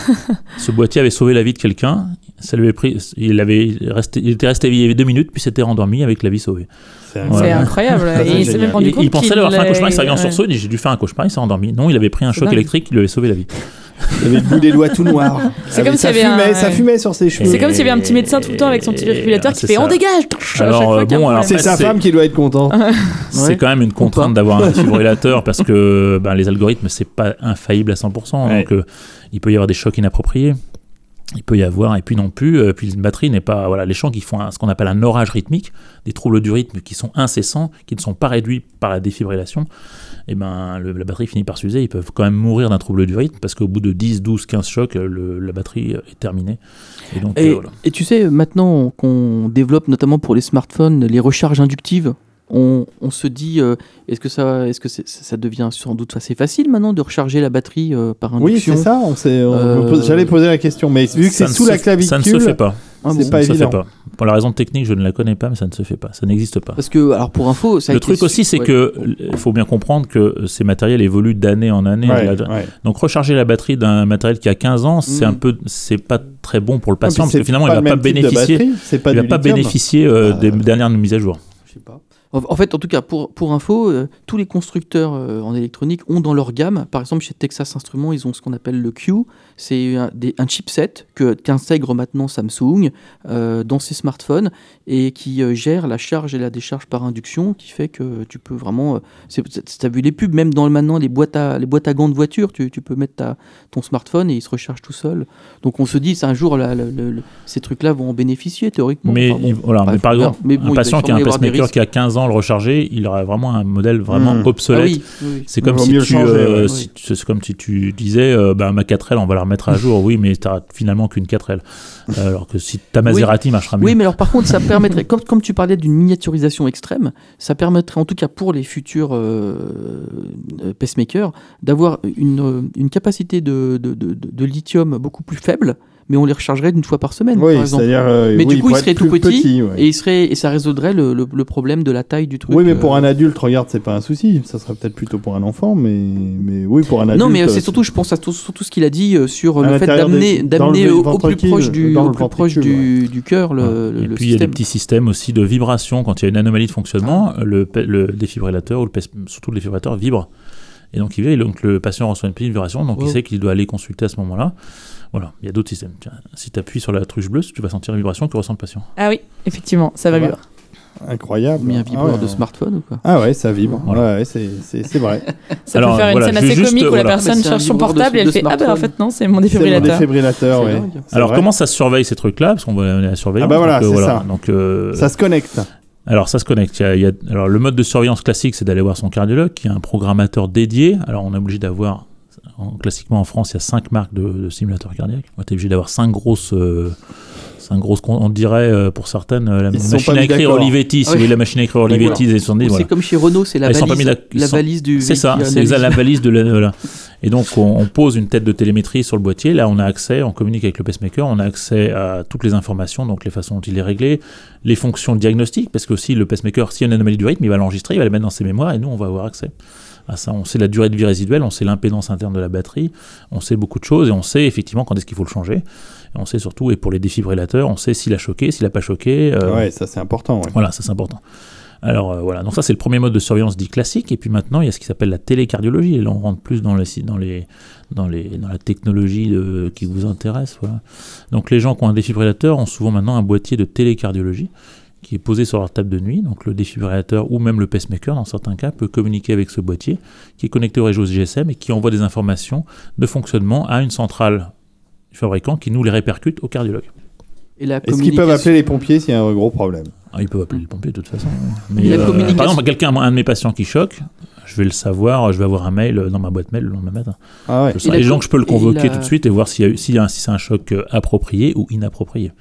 Ce boîtier avait sauvé la vie de quelqu'un, ça lui avait pris, il, avait resté, il était resté éveillé deux minutes, puis s'était rendormi avec la vie sauvée. C'est C'est Voilà. incroyable. Ça, c'est Et il s'est génial. même rendu Il, compte il pensait qu'il avoir fait un cauchemar, il s'est réveillé en ouais. sursaut, il dit, j'ai dû faire un cauchemar, il s'est endormi. Non, il avait pris un C'est choc dingue. électrique qui lui avait sauvé la vie. Il avait le bout des doigts tout noir. C'est Ah, comme mais ça s'il y avait fumait, un- ça fumait sur ses cheveux. C'est comme s'il y avait un petit médecin tout le temps avec son petit défibrillateur qui c'est fait ça. on dégage à chaque Alors, fois euh, qu'il y a un bon, alors, problème. C'est sa c'est- femme qui doit être contente. C'est Ouais. quand même une contrainte pas. d'avoir un défibrillateur parce que ben, les algorithmes, c'est pas infaillible à cent pour cent. Ouais. Donc, euh, il peut y avoir des chocs inappropriés. Il peut y avoir, et puis non plus, euh, puis une batterie n'est pas. Voilà, les gens qui font un- ce qu'on appelle un orage rythmique, des troubles du rythme qui sont incessants, qui ne sont pas réduits par la défibrillation, et ben le- la batterie finit par s'user. Ils peuvent quand même mourir d'un trouble du rythme parce qu'au bout de dix, douze, quinze chocs, le- la batterie est terminée. Et donc, Et, euh, voilà. et tu sais, maintenant qu'on développe notamment pour les smartphones les recharges inductives, on, on se dit, euh, est-ce que, ça, est-ce que c'est- ça devient sans doute assez facile maintenant de recharger la batterie euh, par Oui, induction? c'est ça. On s'est, on Euh, me pose- J'allais poser la question, mais vu que Ça c'est ne sous se- la clavicule, Ça ne se fait pas. Ah c'est bon. pas ça se évident. fait pas. Pour la raison technique, je ne la connais pas, mais ça ne se fait pas. Ça n'existe pas. Parce que, alors pour info, ça a Le été truc su- aussi, c'est ouais. que il faut bien comprendre que ces matériels évoluent d'année en année. Ouais, La- ouais. Donc recharger la batterie d'un matériel qui a quinze ans, c'est Mm. un peu, c'est pas très bon pour le Ah, patient puis parce que c'est finalement, il va le pas même type de bénéficier, batterie, c'est pas il va du pas lithium. bénéficier euh, Ah. des dernières mises à jour. Je sais pas. En en fait, en tout cas, pour, pour info, euh, tous les constructeurs euh, en électronique ont dans leur gamme, par exemple chez Texas Instruments, ils ont ce qu'on appelle le Q, c'est un, des- un chipset que, qu'intègre maintenant Samsung euh, dans ses smartphones et qui euh, gère la charge et la décharge par induction, qui fait que tu peux vraiment... Euh, c'est, c'est- t'as vu les pubs, même dans le, maintenant les boîtes à, les boîtes à gants de voiture, tu, tu peux mettre ta, ton smartphone et il se recharge tout seul. Donc on se dit, c'est un jour, là, le- le- le- ces trucs-là vont en bénéficier théoriquement. Mais, Enfin, bon, il- voilà, bref, mais par on verra. exemple, Mais bon, il un va patient qui a sûrement un y avoir des pacemaker risques. qui a quinze ans, le recharger, il aura vraiment un modèle vraiment Mm. obsolète. Ah oui, oui, oui. C'est comme Vaut si mieux le tu, changer, euh, ouais. si tu- c'est comme si tu disais, euh, bah, ma quatre L, on va la remettre à jour. Oui, mais t'as finalement qu'une quatre L. Euh, alors que si ta Maserati marchera mieux. Oui, mais alors par contre, ça permettrait, comme, comme tu parlais d'une miniaturisation extrême, ça permettrait en tout cas pour les futurs euh, euh, pacemakers d'avoir une, euh, une capacité de, de, de, de- de lithium beaucoup plus faible, mais on les rechargerait d'une fois par semaine, Oui, par exemple. c'est-à-dire. euh, Mais oui, du coup, pour il serait être tout plus petit, ouais. Et, il serait, et ça résoudrait le, le, le problème de la taille du truc. Oui, mais pour euh. un adulte, regarde, c'est pas un souci. Ça serait peut-être plutôt pour un enfant, mais, mais oui, pour un adulte. Non, mais euh, c'est euh, surtout, je pense à tout, surtout ce qu'il a dit euh, sur À le fait l'intérieur d'amener, des- d'amener dans le au, au plus ventricule, proche du, dans au le plus proche ventricule, du, du cœur le, le, Et le puis il y a des système. petits systèmes aussi de vibration quand il y a une anomalie de fonctionnement, le, pa- le défibrillateur ou le pace- surtout le défibrillateur vibre. Et donc il vibre, et donc le patient reçoit une petite vibration, donc il Wow. sait qu'il doit aller consulter à ce moment-là. Voilà, il y a d'autres systèmes. Tiens, si tu appuies sur la touche bleue, tu vas sentir une vibration que ressent le patient. Ah oui, effectivement, ça va Ouais. vivre. Incroyable. Mis un Ah vibreur ouais. de smartphone ou quoi? Ah ouais, ça vibre. Voilà. Ouais, c'est, c'est, c'est vrai. Ça Alors, peut faire une voilà, scène je assez vais juste, comique où la voilà. personne Mais c'est un cherche son vibreur de- portable et elle de fait ah ben en smartphone. fait non, c'est mon C'est mon défibrillateur. défibrillateur, C'est ouais. dingue. C'est Alors vrai. comment ça se surveille ces trucs-là? Parce qu'on va aller à la surveillance. Ah bah voilà, donc, euh, c'est ça. Donc, euh, Ça se connecte. Alors ça se connecte. Il y a- il y a- alors le mode de surveillance classique, c'est d'aller voir son cardiologue, qui a un programmateur dédié. Alors on est obligé d'avoir, en- classiquement en France, il y a cinq marques de, de simulateurs cardiaques. On est obligé d'avoir cinq grosses, euh, cinq grosses, con- on dirait euh, pour certaines euh, la Ils se sont machine pas à mis écrire d'accord. Olivetti. Si Ah oui. vous voyez la machine à écrire D'accord. Olivetti des soixante-dix, Ou voilà. C'est comme chez Renault, c'est la Ils sont pas valise, mis d'ac- ils la sont- valise du C'est ça, véhicule c'est analyse. la valise de la. Voilà. Et donc, on, on pose une tête de télémétrie sur le boîtier. Là, on a accès, on communique avec le pacemaker, on a accès à toutes les informations, donc les façons dont il est réglé, les fonctions diagnostiques, parce que aussi le pacemaker, s'il y a une anomalie du rythme, il va l'enregistrer, il va le mettre dans ses mémoires, et nous, on va avoir accès à ça. On sait la durée de vie résiduelle, on sait l'impédance interne de la batterie, on sait beaucoup de choses, et on sait effectivement quand est-ce qu'il faut le changer. Et on sait surtout, et pour les défibrillateurs, on sait s'il a choqué, s'il n'a pas choqué. euh, Ouais, ça c'est important. Ouais. voilà, ça c'est important. Alors euh, voilà, donc ça c'est le premier mode de surveillance dit classique, et puis maintenant il y a ce qui s'appelle la télécardiologie, et là on rentre plus dans, les, dans, les, dans, les, dans la technologie de, qui vous intéresse. Voilà. Donc les gens qui ont un défibrillateur ont souvent maintenant un boîtier de télécardiologie qui est posé sur leur table de nuit, donc le défibrillateur ou même le pacemaker dans certains cas peut communiquer avec ce boîtier qui est connecté au réseau G S M et qui envoie des informations de fonctionnement à une centrale du fabricant qui nous les répercute au cardiologue. Et la Est-ce qu'ils peuvent communication- appeler les pompiers s'il y a un gros problème? Ah, ils peuvent appeler les pompiers de toute façon. ouais. Mais, La euh, communication- par exemple, quelqu'un, un de mes patients qui choque, je vais le savoir, je vais avoir un mail dans ma boîte mail le lendemain matin. Ah ouais. Je sais. la Et co- donc je peux le et convoquer la- tout de suite et voir s'il y a eu- s'il y a un- si c'est un choc euh, approprié ou inapproprié.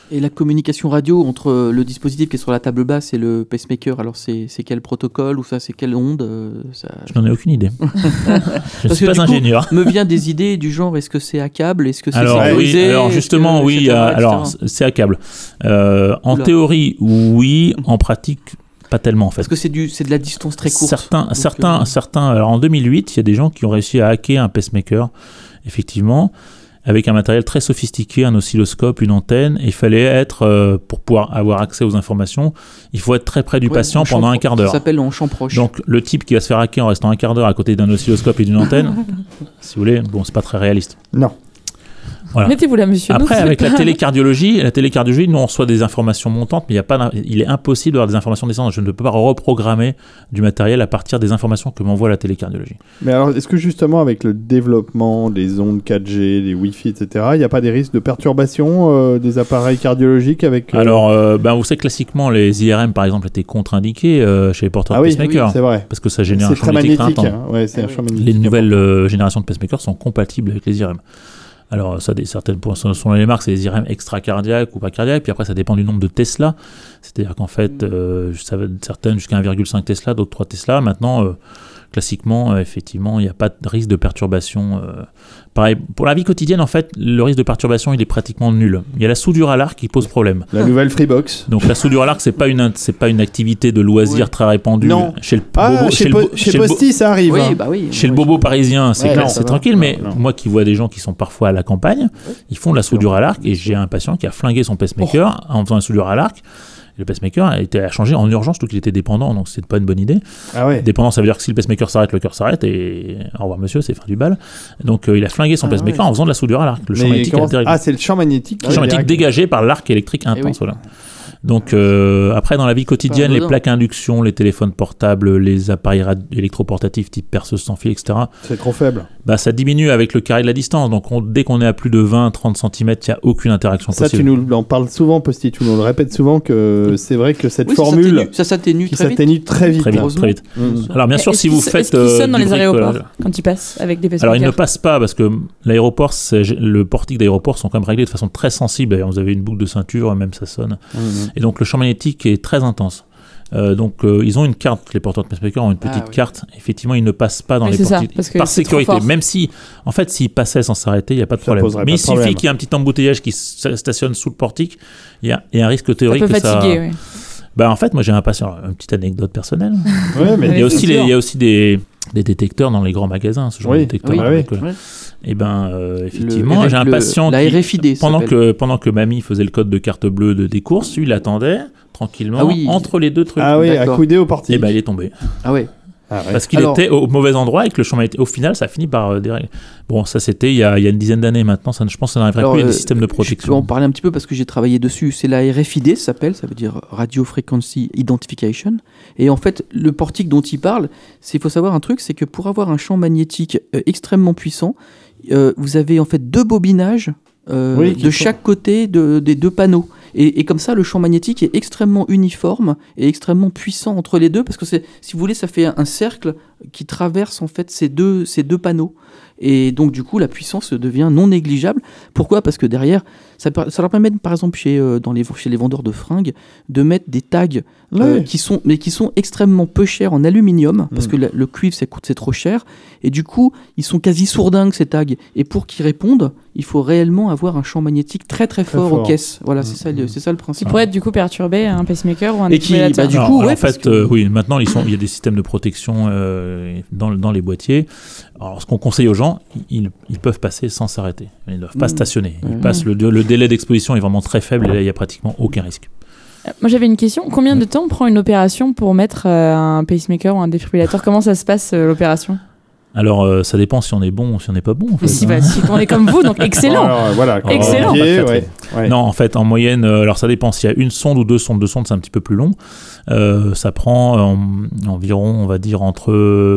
Et la communication radio entre le dispositif qui est sur la table basse et le pacemaker, alors c'est, c'est quel protocole ou ça, c'est quelle onde euh, ça... Je n'en ai aucune idée. Je ne Parce suis que pas du coup, ingénieur. me vient des idées du genre, est-ce que c'est à câble, est-ce que c'est Alors, sécurisé, oui, alors est-ce justement, que, oui, et cetera, euh, alors et cetera. c'est à câble. Euh, en Oula. théorie, oui. En pratique, pas tellement en fait. Parce que c'est, du, c'est de la distance très courte. Certains, Donc, certains, euh, certains. Alors en deux mille huit, il y a des gens qui ont réussi à hacker un pacemaker, effectivement, avec un matériel très sophistiqué, un oscilloscope, une antenne. Et il fallait être, euh, pour pouvoir avoir accès aux informations, il faut être très près du ouais, patient en champ pendant un pro- quart d'heure. Ça s'appelle en champ proche. Donc le type qui va se faire hacker en restant un quart d'heure à côté d'un oscilloscope et d'une antenne, si vous voulez, bon, c'est pas très réaliste. Non. Voilà. Mettez-vous là, monsieur. Après, Non, avec c'est la pas- télécardiologie, la télécardiologie, nous on reçoit des informations montantes, mais il y a pas, d'in- il est impossible d'avoir des informations descendantes. Je ne peux pas reprogrammer du matériel à partir des informations que m'envoie la télécardiologie. Mais alors, est-ce que justement, avec le développement des ondes quatre G, des Wi-Fi, et cetera, il n'y a pas des risques de perturbation euh, des appareils cardiologiques avec... euh, Alors, euh, ben, vous savez, classiquement, les I R M, par exemple, étaient contre-indiqués euh, chez les porteurs ah de oui, pacemaker, c'est vrai. parce que ça génère C'est un champ très magnétique magnétique. très intense. Hein. Ouais, c'est Ah un oui. champ magnétique. Les nouvelles euh, générations de pacemakers sont compatibles avec les I R M. Alors, ça, des, certaines, pour, selon les marques, c'est des I R M extracardiaques ou pas cardiaques, puis après, ça dépend du nombre de Tesla. C'est-à-dire qu'en fait, euh, ça va certaines jusqu'à un virgule cinq Tesla, d'autres trois Tesla. Maintenant, euh, classiquement, euh, effectivement, il n'y a pas de risque de perturbation. Euh. Pareil, pour la vie quotidienne, en fait, le risque de perturbation, il est pratiquement nul. Il y a la soudure à l'arc qui pose problème. La nouvelle Freebox. Donc, la soudure à l'arc, c'est pas une, c'est pas une activité de loisir Ouais. très répandue. Non. Chez le Ah, bobo, chez, le Po- bo- chez chez le bo- Posty, ça arrive. Oui, hein. bah oui. chez le Moi, bobo parisien, c'est, Ouais, clair, non, c'est ça va. tranquille, mais Non, non. moi qui vois des gens qui sont parfois à la campagne, ils font de la soudure à l'arc, et j'ai un patient qui a flingué son pacemaker Oh. en faisant la soudure à l'arc. Et le pacemaker a été à changer en urgence, tout qu'il était dépendant, donc c'est pas une bonne idée. Ah ouais. Dépendant, ça veut dire que si le pacemaker s'arrête, le cœur s'arrête, et au revoir monsieur, c'est fin du bal. Donc euh, il a flingué son Ah pacemaker ouais. en faisant de la soudure à l'arc. Le champ Mais magnétique comment- est terrible. Ah, c'est le champ magnétique. Le champ magnétique direct. dégagé par l'arc électrique intense, oui. voilà. Donc euh, après, dans la vie quotidienne, Pas les anodin. plaques à induction, les téléphones portables, les appareils rad- électroportatifs type perceuse sans fil, et cetera, C'est trop faible. bah, ça diminue avec le carré de la distance. Donc on- dès qu'on est à plus de vingt à trente centimètres, il n'y a aucune interaction Ça, tu possible. nous en parles souvent, Posty. Tu nous le répètes souvent que c'est vrai que cette Oui, ça formule s'atténue- ça s'atténue qui très vite. s'atténue très vite. Très vite, Heureusement. très vite. Mm. Alors bien sûr, Est-ce si qu'il vous so- faites Est-ce qu'ils euh, sonnent dans du les aéroports bricolage- quand ils passent avec des Alors ils ne pacemakers? passent pas parce que l'aéroport, c'est- le portique d'aéroport sont quand même réglés de façon très sensible. D'ailleurs, vous avez une boucle de ceinture, même ça sonne. Mm. Et donc le champ magnétique est très intense. Euh, donc euh, ils ont une carte, les porteurs de pacemakers ont une petite Ah, oui. carte. Effectivement, ils ne passent pas dans Oui, les c'est ça, portiques parce que par c'est trop sécurité. fort. Même si, en fait, s'ils passaient sans s'arrêter, il n'y a pas de Ça problème. poserait Mais pas il de suffit problème. qu'il y ait un petit embouteillage qui s- stationne sous le portique. Il y a, il y a un risque Ça théorique peut que ça. fatiguer, oui. Bah en fait, moi j'ai un patient. Une petite anecdote personnelle. Ouais, mais Il y Oui, a c'est aussi, les, sûr. il y a aussi des, des détecteurs dans les grands magasins, ce genre Oui, de détecteurs. oui, bah oui. avec, euh, Ouais. Et ben euh, Le effectivement, R- j'ai un le- patient la qui, R F I D pendant s'appelle. que pendant que mamie faisait le code de carte bleue de des courses, lui il attendait tranquillement Ah oui. entre les deux trucs. Ah oui, D'accord. accoudé au portique. Et ben il est tombé Ah ouais. Ah ouais. parce qu'il Alors- était au mauvais endroit et que le champ magnétique. Au final, ça a fini par euh, dérégler. Bon, ça c'était il y a, il y a une dizaine d'années maintenant. Ça, je pense que ça n'arriverait Alors, plus. Il y a euh, des systèmes de Je peux en protection. parler un petit peu parce que j'ai travaillé dessus. C'est la R F I D, ça s'appelle, ça veut dire Radio Frequency Identification. Et en fait, le portique dont il parle, c'est il faut savoir un truc, c'est que pour avoir un champ magnétique euh, extrêmement puissant, euh, vous avez en fait deux bobinages euh, Oui, qui de sont- chaque côté de- des deux panneaux. Et, et comme ça, le champ magnétique est extrêmement uniforme et extrêmement puissant entre les deux, parce que c'est, si vous voulez, ça fait un, un cercle qui traverse en fait ces deux, ces deux panneaux. Et donc, du coup, la puissance devient non négligeable. Pourquoi ? Parce que derrière, ça, per- ça leur permet, par exemple, chez, euh, dans les, chez les vendeurs de fringues, de mettre des tags euh, Ouais. qui sont, mais qui sont extrêmement peu chers en aluminium, parce Mm. que la- le cuivre, ça coûte, c'est trop cher. Et du coup, ils sont quasi sourdingues, ces tags. Et pour qu'ils répondent, il faut réellement avoir un champ magnétique très très fort, fort. aux caisses. Voilà, c'est Mm. ça, le- c'est ça le Qui principe. pourrait être du coup perturbé un pacemaker ou un Et qui, défibrillateur. bah, du Alors, coup, alors, ouais, en parce fait, que- euh, oui, maintenant ils sont, il y a des systèmes de protection euh, dans, dans les boîtiers. Alors, ce qu'on conseille aux gens, ils, ils peuvent passer sans s'arrêter. Ils ne doivent pas Mmh. stationner. Ils Mmh. passent le, le délai d'exposition est vraiment très faible et là il y a pratiquement aucun risque. Euh, Moi j'avais une question. Combien de temps prend une opération pour mettre euh, un pacemaker ou un défibrillateur? Comment ça se passe euh, l'opération? Alors, euh, ça dépend si on est bon ou si on n'est pas bon. En fait, Mais si, hein. bah, si on est comme vous, donc excellent. Alors, voilà. quand Excellent. on est Parfait. ouais, ouais. Non, en fait, en moyenne, euh, alors ça dépend. S'il y a une sonde ou deux sondes, deux sondes, c'est un petit peu plus long. Euh, ça prend euh, en- environ, on va dire, entre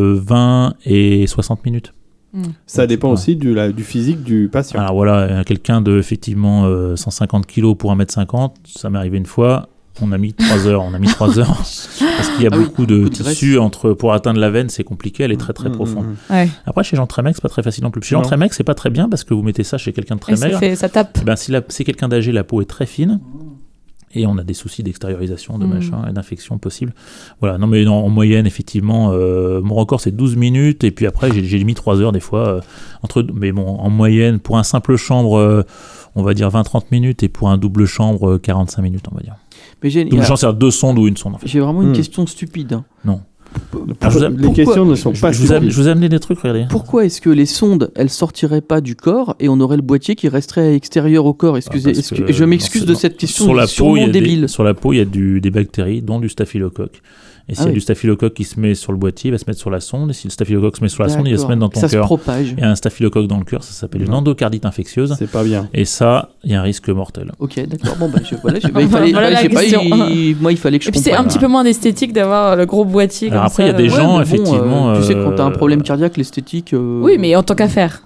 vingt et soixante minutes. Ça dépend Ouais. aussi du, la- du physique du patient. Alors voilà, euh, quelqu'un de effectivement euh, cent cinquante kilos pour un mètre cinquante, ça m'est arrivé une fois. On a mis trois heures, on a mis trois heures parce qu'il y a Ah oui, beaucoup de beaucoup de tissu entre pour atteindre la veine, c'est compliqué, elle est très très Mm, profonde. mm, Ouais. Après chez Jean Trémec, c'est pas très facile non plus. Chez Non. Jean Trémec, c'est pas très bien parce que vous mettez ça chez quelqu'un de très Et ça, maigre. fait, ça tape. Eh ben, si la- si quelqu'un d'âgé, la peau est très fine, Et on a des soucis d'extériorisation, de Mm. machin, et d'infection possible. Voilà, non mais non, en moyenne, effectivement, euh, mon record c'est douze minutes, et puis après j'ai, j'ai mis trois heures des fois. Euh, entre, mais bon, en moyenne, pour un simple chambre, euh, on va dire vingt à trente minutes, et pour un double chambre, euh, quarante-cinq minutes, on va dire. Mais j'ai, Double chambre, c'est-à-dire deux sondes ou une sonde, en fait. j'ai vraiment une Hmm. question stupide. hein. Non. Alors, je vous ai- les pourquoi- questions ne sont Je, pas je vous ai, stupides. je vous ai amené des trucs, regardez. Pourquoi est-ce que les sondes, elles sortiraient pas du corps et on aurait le boîtier qui resterait extérieur au corps? Excusez, Ah, parce excuse- que, je m'excuse non, de c'est- cette question sur la peau, sûrement il y a débile. des, sur la peau, il y a du, des bactéries, dont du staphylocoque. Et s'il Ah y a oui. du staphylocoque qui se met sur le boîtier, il va se mettre sur la sonde. Et si le staphylocoque se met sur la sonde, il va se D'accord. mettre dans ton Ça se cœur. propage. Il y a un staphylocoque dans le cœur, ça s'appelle une endocardite infectieuse. C'est pas bien. Et ça, il y a un risque mortel. Ok, d'accord. Bon, bah, je, voilà, je- bah, il fallait, Voilà bah, la je sais pas, question. il- moi, il fallait que je Et puis c'est comprenne. un petit peu moins esthétique d'avoir le gros boîtier Alors comme après, ça. il y a des euh. gens, mais bon, effectivement, euh, tu sais, quand t'as un euh, problème cardiaque, l'esthétique. euh, Oui, mais en tant qu'affaire.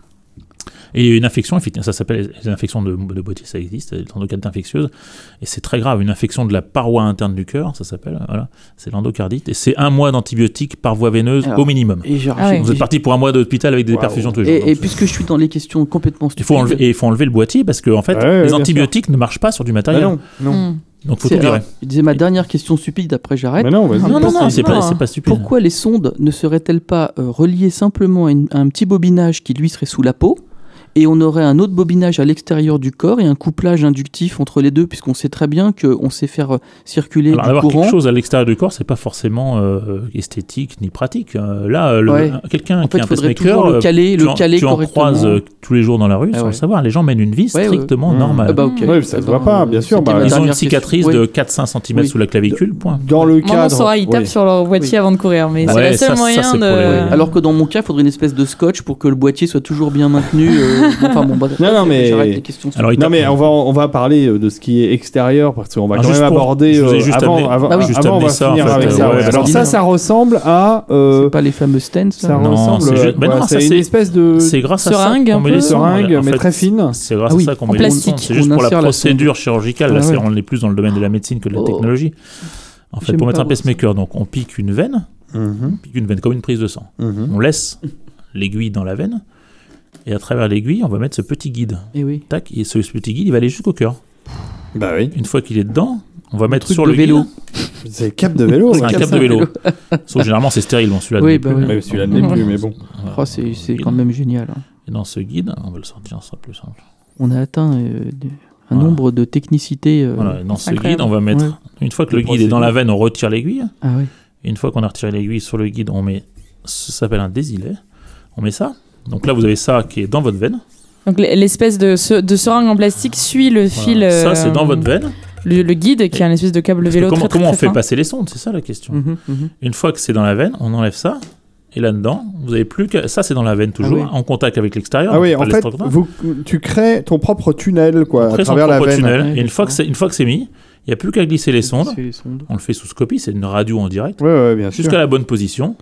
Et une infection, effectivement, ça s'appelle les infections de, de boîtier, ça existe, l'endocardite infectieuse. Et c'est très grave, une infection de la paroi interne du cœur, ça s'appelle, voilà, c'est l'endocardite. Et c'est un mois d'antibiotiques par voie veineuse Alors, au minimum. Et j'ai- Ah ouais. Vous êtes parti pour un mois d'hôpital avec des Waouh. perfusions tous les jours. Et, donc et c'est- puisque je suis dans les questions complètement il stupides, faut enlever, et il faut enlever le boîtier parce que en fait, Ouais, ouais, les bien antibiotiques ne marchent pas sur du Bah matériel. non, non. Hmm. Donc faut c'est- tout virer. alors, je disais ma dernière question stupide, après j'arrête. Mais non, vas-y. Non, non, non, Pourquoi- c'est pas, non. c'est pas stupide. Pourquoi les sondes ne seraient-elles pas euh, reliées simplement à, une- à un petit bobinage qui lui serait sous la peau et on aurait un autre bobinage à l'extérieur du corps et un couplage inductif entre les deux, puisqu'on sait très bien qu'on sait faire euh, circuler Alors du avoir courant. quelque chose à l'extérieur du corps, c'est pas forcément euh, esthétique ni pratique. Euh, là, le- Ouais. quelqu'un En qui fait, a un il faudrait pacemaker, toujours le euh, caler, tu le en, caler tu en correctement. croises euh, tous les jours dans la rue, Ah sans ouais. le savoir. Les gens mènent une vie Ouais, ouais. strictement Mmh. normale. Ah bah, ok. Ouais, ça se voit pas, bien sûr, C'était bah, ma Ils ont dernière une cicatrice question. de Oui. quatre à cinq centimètres Oui. sous la clavicule, point. Dans le Maman cadre. Sora, ils tapent oui. sur leur boîtier Oui. avant de courir, mais c'est Ouais, le seul ça- ça, moyen c'est de. pour les- Ouais. Alors que dans mon cas, il faudrait une espèce de scotch pour que le boîtier soit toujours bien maintenu. euh, bon, enfin, bon, bah, Non, non, mais- j'arrête les questions. Alors, il Non tape- mais on va on va parler euh, de ce qui est extérieur parce qu'on va Ah, quand juste même pour- aborder je vous ai euh, juste avant amené- avant, Ah oui, juste avant, on amené va ça, en finir fait, avec euh, ça. ouais, ouais. parce Alors que- ça ça ressemble à euh, C'est pas les fameux stents. ça ça Non, ressemble c'est à juste- bah quoi, non, ça, c'est une c'est- espèce de C'est grâce à Seringue, ça un qu'on met peu. les sondes. seringue En mais fait, très fine. C'est grâce Ah oui, à ça qu'on en met les plastique. sondes. C'est juste On pour la insère la procédure chirurgicale. Là, Ah c'est- ouais. on est plus dans le domaine de la médecine que de la Oh. technologie. En fait, J'aime pour mettre pas un voir ça. pacemaker, donc on pique une veine, Mhm, on pique une veine comme une prise de sang. mhm. On laisse l'aiguille dans la veine, et à travers l'aiguille, on va mettre ce petit guide. Et oui. Tac, et ce, ce petit guide, il va aller jusqu'au cœur. Bah oui. Une fois qu'il est dedans, on va mettre truc sur de le vélo. guide. C'est le cap de vélo. C'est un ouais. cap de vélo. Sauf que généralement, c'est stérile. Bon, celui-là, Oui, ne l'est bah plus. oui. Ouais, celui-là ne l'est plus mais bon. Voilà. Oh, c'est c'est quand même génial. hein. Et dans ce guide, on va le sortir, ça sera plus simple. On a atteint euh, des- un Voilà. nombre de technicité. euh, Voilà, et dans ce Incroyable. guide, on va mettre. Ouais. Une fois que Le le guide est dans la procédé. veine, on retire l'aiguille. Ah oui. Et une fois qu'on a retiré l'aiguille sur le guide, on met. Ça s'appelle un désilet. On met ça. Donc là, vous avez ça qui est dans votre veine. Donc l'espèce de, se- de seringue en plastique suit le fil. Voilà. Ça, euh, c'est dans votre veine. Le, le guide qui est un espèce de câble Parce que vélo comment très, très, comment on très fait fin. passer les sondes? C'est ça la question. Mhm, mhm. Une fois que c'est dans la veine, on enlève ça. Et là-dedans, vous n'avez plus que. Ça, c'est dans la veine toujours, Ah oui. en contact avec l'extérieur. Ah oui, donc en pas fait, l'estrogone. vous, tu crées ton propre tunnel quoi, On à crée son travers la propre veine. tunnel. Ouais, Et une fois, que c'est, une fois que c'est mis, il n'y a plus qu'à glisser les sondes. C'est les sondes. On le fait sous scopie, c'est une radio en direct. Ouais, ouais, bien sûr. Jusqu'à la bonne position.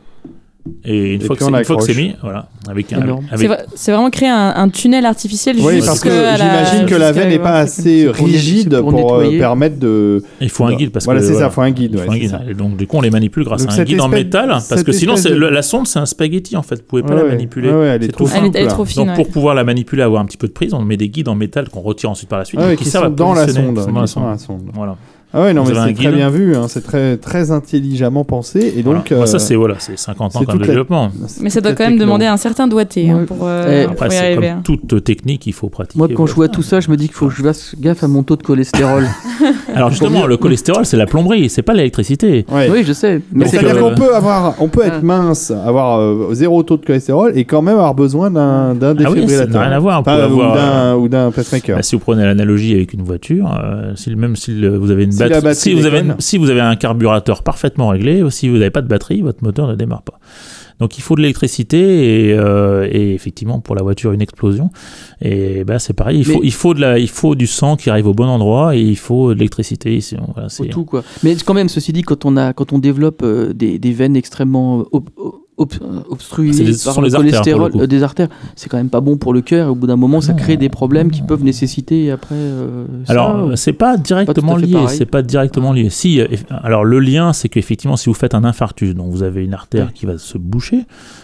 Et une, Et fois, puis que on c'est, une fois que c'est accroche. mis, voilà. Avec un. Énorme. avec- C'est vra- C'est vraiment créer un, un tunnel artificiel Oui, jusque parce que à la- j'imagine que la jusqu'à veine n'est pas ventricule. assez C'est pour net- rigide c'est pour pour, euh, nettoyer. permettre de. Il faut un guide parce Voilà, que. c'est ça, faut un guide, Il faut ouais, un c'est guide. ça. Et donc, du coup, on les manipule grâce Donc à un cette guide en espèce- métal. Parce cette que sinon, espèce c'est, de- le- la sonde, c'est un spaghetti en fait. Vous pouvez pas Ouais, la ouais. manipuler. Ouais, ouais, elle est C'est trop tout Elle est, simple, elle est là. trop fine. Donc, ouais. pour pouvoir la manipuler, avoir un petit peu de prise, on met des guides en métal qu'on retire ensuite par la suite. Ah ouais, donc qui servent à sont dans la positionner- sonde. qui sont dans la qui sont dans sonde. la sonde. Voilà. Ah ouais, non, Vous mais avez c'est un très guide. bien vu, hein, c'est très, très intelligemment pensé. Et Voilà. donc, Moi, euh, ça, c'est voilà, c'est cinquante ans c'est quand même de toute la- développement. c'est Mais ça toute doit la quand même techno. demander un certain doigté hein, Ouais. pour, euh, Eh, pour Après, y c'est arriver. comme toute technique, il faut pratiquer. Moi, quand je vois voilà. tout ça, je me dis qu'il faut que je fasse gaffe à mon taux de cholestérol. Alors justement, le cholestérol, c'est la plomberie, c'est pas l'électricité. Ouais. Oui, je sais. Mais Donc, c'est C'est-à-dire euh, qu'on peut avoir, on peut être Ah. mince, avoir euh, zéro taux de cholestérol et quand même avoir besoin d'un d'un Ah oui, ça défibrillateur. n'a rien à voir. Vous Enfin, pouvez ou avoir, d'un ou d'un pacemaker. Bah, si vous prenez l'analogie avec une voiture, euh, si, même si le- vous avez une Si la batterie, batterie si, vous avez, déconne. si vous avez un carburateur parfaitement réglé, si vous n'avez pas de batterie, votre moteur ne démarre pas. Donc il faut de l'électricité et, euh, et effectivement pour la voiture une explosion. Et ben c'est pareil, il faut, Mais- il faut de la, il faut du sang qui arrive au bon endroit et il faut de l'électricité. Sinon, voilà, faut c'est tout quoi. Mais quand même, ceci dit, quand on a, quand on développe euh, des, des veines extrêmement ob- ob- obstruées C'est des- ce par sont le les artères, cholestérol, pour le coup. euh, des artères, c'est quand même pas bon pour le cœur. Et au bout d'un moment, ça Non. crée des problèmes qui peuvent nécessiter après. euh, ça, Alors, ou- c'est pas directement tout à fait lié. pareil. C'est pas directement lié. Si, euh, eff- alors le lien, c'est qu'effectivement, si vous faites un infarctus, donc vous avez une artère Ouais. qui va se boucher,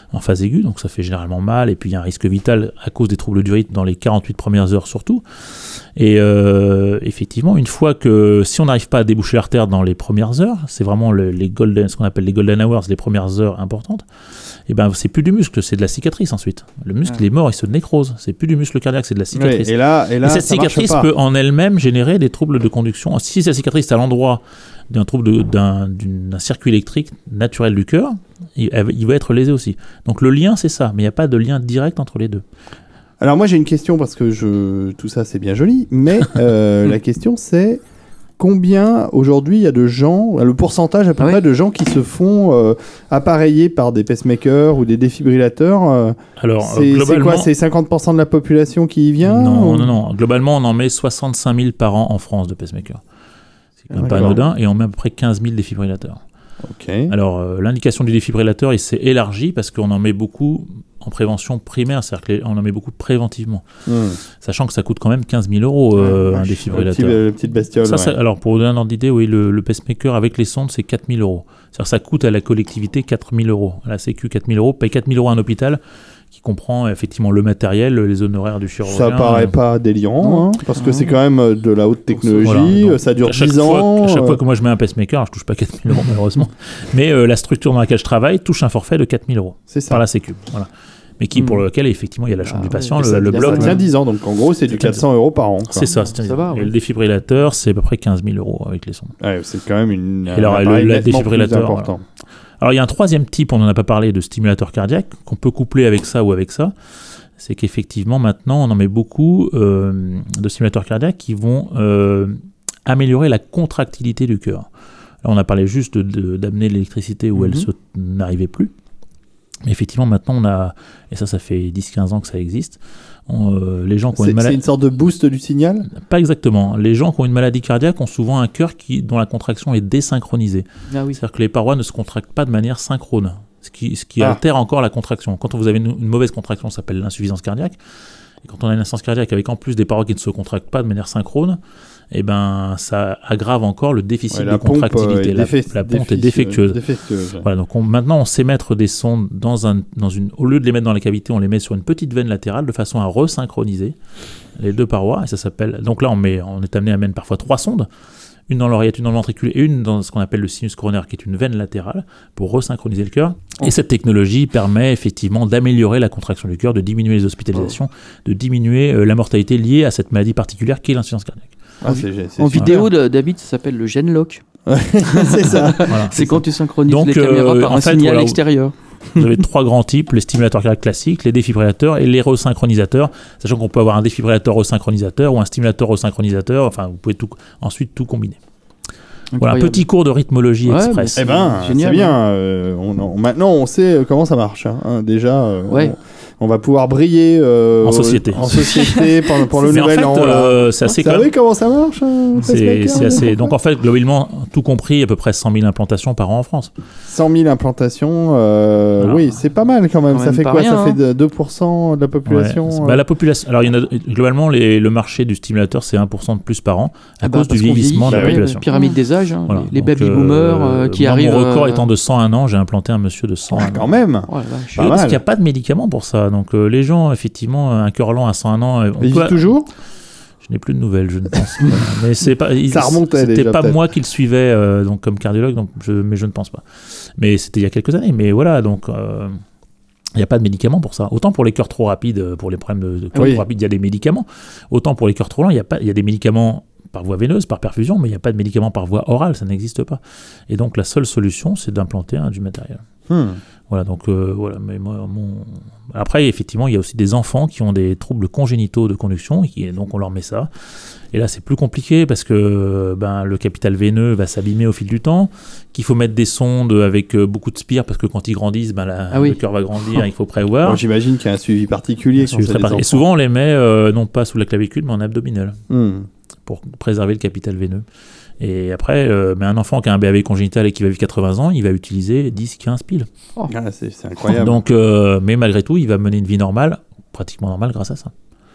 en phase aiguë, donc ça fait généralement mal, et puis il y a un risque vital à cause des troubles du rythme dans les quarante-huit premières heures surtout. Et euh, effectivement, une fois que, si on n'arrive pas à déboucher l'artère dans les premières heures, c'est vraiment le, les golden, ce qu'on appelle les golden hours, les premières heures importantes, et ben c'est plus du muscle, c'est de la cicatrice ensuite. Le muscle, ouais. il est mort, il se nécrose, c'est plus du muscle cardiaque, c'est de la cicatrice. Ouais, et là, et là, et cette ça cicatrice peut en elle-même générer des troubles de conduction. Si cette cicatrice est à l'endroit d'un trouble de, d'un, d'un circuit électrique naturel du cœur, il, il va être lésé aussi. Donc le lien, c'est ça, mais il n'y a pas de lien direct entre les deux. Alors moi j'ai une question parce que je... tout ça c'est bien joli, mais euh, la question c'est combien aujourd'hui il y a de gens, le pourcentage à peu ah près oui. de gens qui se font euh, appareiller par des pacemakers ou des défibrillateurs euh, Alors c'est, globalement... c'est quoi, c'est cinquante pour cent de la population qui y vient Non, ou... non, non. Globalement on en met soixante-cinq mille par an en France de pacemakers. C'est quand même D'accord. pas anodin, et on met à peu près quinze mille défibrillateurs. Okay. Alors, euh, l'indication du défibrillateur, il s'est élargi parce qu'on en met beaucoup en prévention primaire, c'est-à-dire qu'on en met beaucoup préventivement. Mmh. Sachant que ça coûte quand même quinze mille euros euh, ouais, un défibrillateur. Le petit, le petite bestiole. Ça, ouais. ça, alors, pour vous donner un ordre d'idée, oui, le, le pacemaker avec les sondes, c'est quatre mille euros. C'est-à-dire que ça coûte à la collectivité quatre mille euros. À la Sécu, quatre mille euros. Paye quatre mille euros à un hôpital qui comprend effectivement le matériel, les honoraires du chirurgien. Ça paraît euh... pas délirant, hein, parce que c'est quand même de la haute technologie, voilà, ça dure dix ans. Fois, à chaque euh... fois que moi je mets un pacemaker, je touche pas quatre mille euros malheureusement, mais euh, la structure dans laquelle je travaille touche un forfait de quatre mille euros par la Sécu. Voilà. Mais qui, mmh. pour lequel effectivement il y a la chambre ah, du patient, ouais, le, ça, le bloc. Ça tient dix ans, donc en gros c'est du quatre cents euros par an. Quoi. C'est ça, c'est ça va, et ouais. le défibrillateur c'est à peu près quinze mille euros avec les sondes. Ouais, c'est quand même une. Et alors le, le défibrillateur. Important. Alors il y a un troisième type, on n'en a pas parlé, de stimulateur cardiaque, qu'on peut coupler avec ça ou avec ça. C'est qu'effectivement maintenant on en met beaucoup euh, de stimulateurs cardiaques qui vont euh, améliorer la contractilité du cœur. Là on a parlé juste de, d'amener l'électricité où mm-hmm. elle se, n'arrivait plus. Mais effectivement maintenant on a, et ça ça fait dix à quinze ans que ça existe, on, euh, les gens qui ont c'est, une maladie... C'est une sorte de boost du signal ? Pas exactement. Les gens qui ont une maladie cardiaque ont souvent un cœur qui, dont la contraction est désynchronisée. Ah oui. C'est-à-dire que les parois ne se contractent pas de manière synchrone. Ce qui, ce qui ah. altère encore la contraction. Quand vous avez une, une mauvaise contraction, ça s'appelle l'insuffisance cardiaque. Et quand on a une insuffisance cardiaque avec en plus des parois qui ne se contractent pas de manière synchrone, eh ben, ça aggrave encore le déficit ouais, de contractilité. La, défé- la pompe défi- est défectueuse. défectueuse ouais. Voilà, donc on, maintenant, on sait mettre des sondes dans un, dans une, au lieu de les mettre dans la cavité, on les met sur une petite veine latérale de façon à resynchroniser les deux parois. Et ça s'appelle. Donc là, on, met, on est amené à mettre parfois trois sondes. Une dans l'oreillette, une dans le ventricule et une dans ce qu'on appelle le sinus coronaire, qui est une veine latérale, pour resynchroniser le cœur. Oh. Et cette technologie permet effectivement d'améliorer la contraction du cœur, de diminuer les hospitalisations, oh. de diminuer euh, la mortalité liée à cette maladie particulière qui est l'insuffisance cardiaque. Ah, c'est, c'est en vidéo, de, David, ça s'appelle le Genlock. c'est ça. Voilà, c'est, c'est quand ça. Tu synchronises Donc, les caméras euh, par un fait, signal voilà, extérieur. Vous avez trois grands types, les stimulateurs cardiaques classiques, les défibrillateurs et les resyncronisateurs, sachant qu'on peut avoir un défibrillateur resynchronisateur ou un stimulateur resynchronisateur, enfin vous pouvez tout, ensuite tout combiner. Incroyable. Voilà, un petit cours de rythmologie ouais, express. Eh ben, génial, c'est bien. Euh, on, on, maintenant, on sait comment ça marche. Hein. Déjà, euh, ouais. on, on va pouvoir briller euh, en société, en société pour, pour le mais nouvel en fait, an. Euh, c'est assez. Vous savez comment ça marche hein, c'est, c'est assez. Donc en fait, globalement, tout compris, à peu près cent mille implantations par an en France. cent mille implantations, euh, alors, oui, c'est pas mal quand même. Quand ça même fait quoi rien, Ça hein. fait deux pour cent de la population. Ouais. Bah, la population. Alors, il y en a, globalement, les, le marché du stimulateur, c'est un pour cent de plus par an à ah cause bah, du vieillissement de la oui, population. Pyramide des âges, hein, voilà. les baby boomers euh, qui moi, arrivent. Mon record euh... étant de cent un ans, j'ai implanté un monsieur de cent un ans. Quand même. Ouais, parce qu'il n'y a pas de médicaments pour ça. Donc euh, les gens, effectivement, un cœur lent à cent un ans. Il vit toujours. Je n'ai plus de nouvelles, je ne pense pas. Mais c'est pas, il, ça remontait c'était déjà, pas peut-être. moi qui le suivais euh, donc comme cardiologue, donc je, mais je ne pense pas. Mais c'était il y a quelques années. Mais voilà, donc il euh, n'y a pas de médicaments pour ça. Autant pour les cœurs trop rapides, pour les problèmes de, de cœur oui. trop rapides, il y a des médicaments. Autant pour les cœurs trop lents, il y a pas, il y a des médicaments par voie veineuse, par perfusion, mais il n'y a pas de médicaments par voie orale, ça n'existe pas. Et donc la seule solution, c'est d'implanter hein, du matériel. Hmm. Voilà, donc euh, voilà. Mais moi, mon... Après, effectivement, il y a aussi des enfants qui ont des troubles congénitaux de conduction, et donc on leur met ça. Et là, c'est plus compliqué parce que ben, le capital veineux va s'abîmer au fil du temps, qu'il faut mettre des sondes avec euh, beaucoup de spires parce que quand ils grandissent, ben, la, ah oui. le cœur va grandir, il faut prévoir. Bon, j'imagine qu'il y a un suivi particulier. Un suivi par... Et souvent, on les met euh, non pas sous la clavicule, mais en abdominal hmm. pour préserver le capital veineux. Et après, euh, mais un enfant qui a un B A V congénital et qui va vivre quatre-vingts ans, il va utiliser dix à quinze piles. Oh. Ah, c'est, c'est incroyable. Donc, euh, mais malgré tout, il va mener une vie normale, pratiquement normale grâce à ça.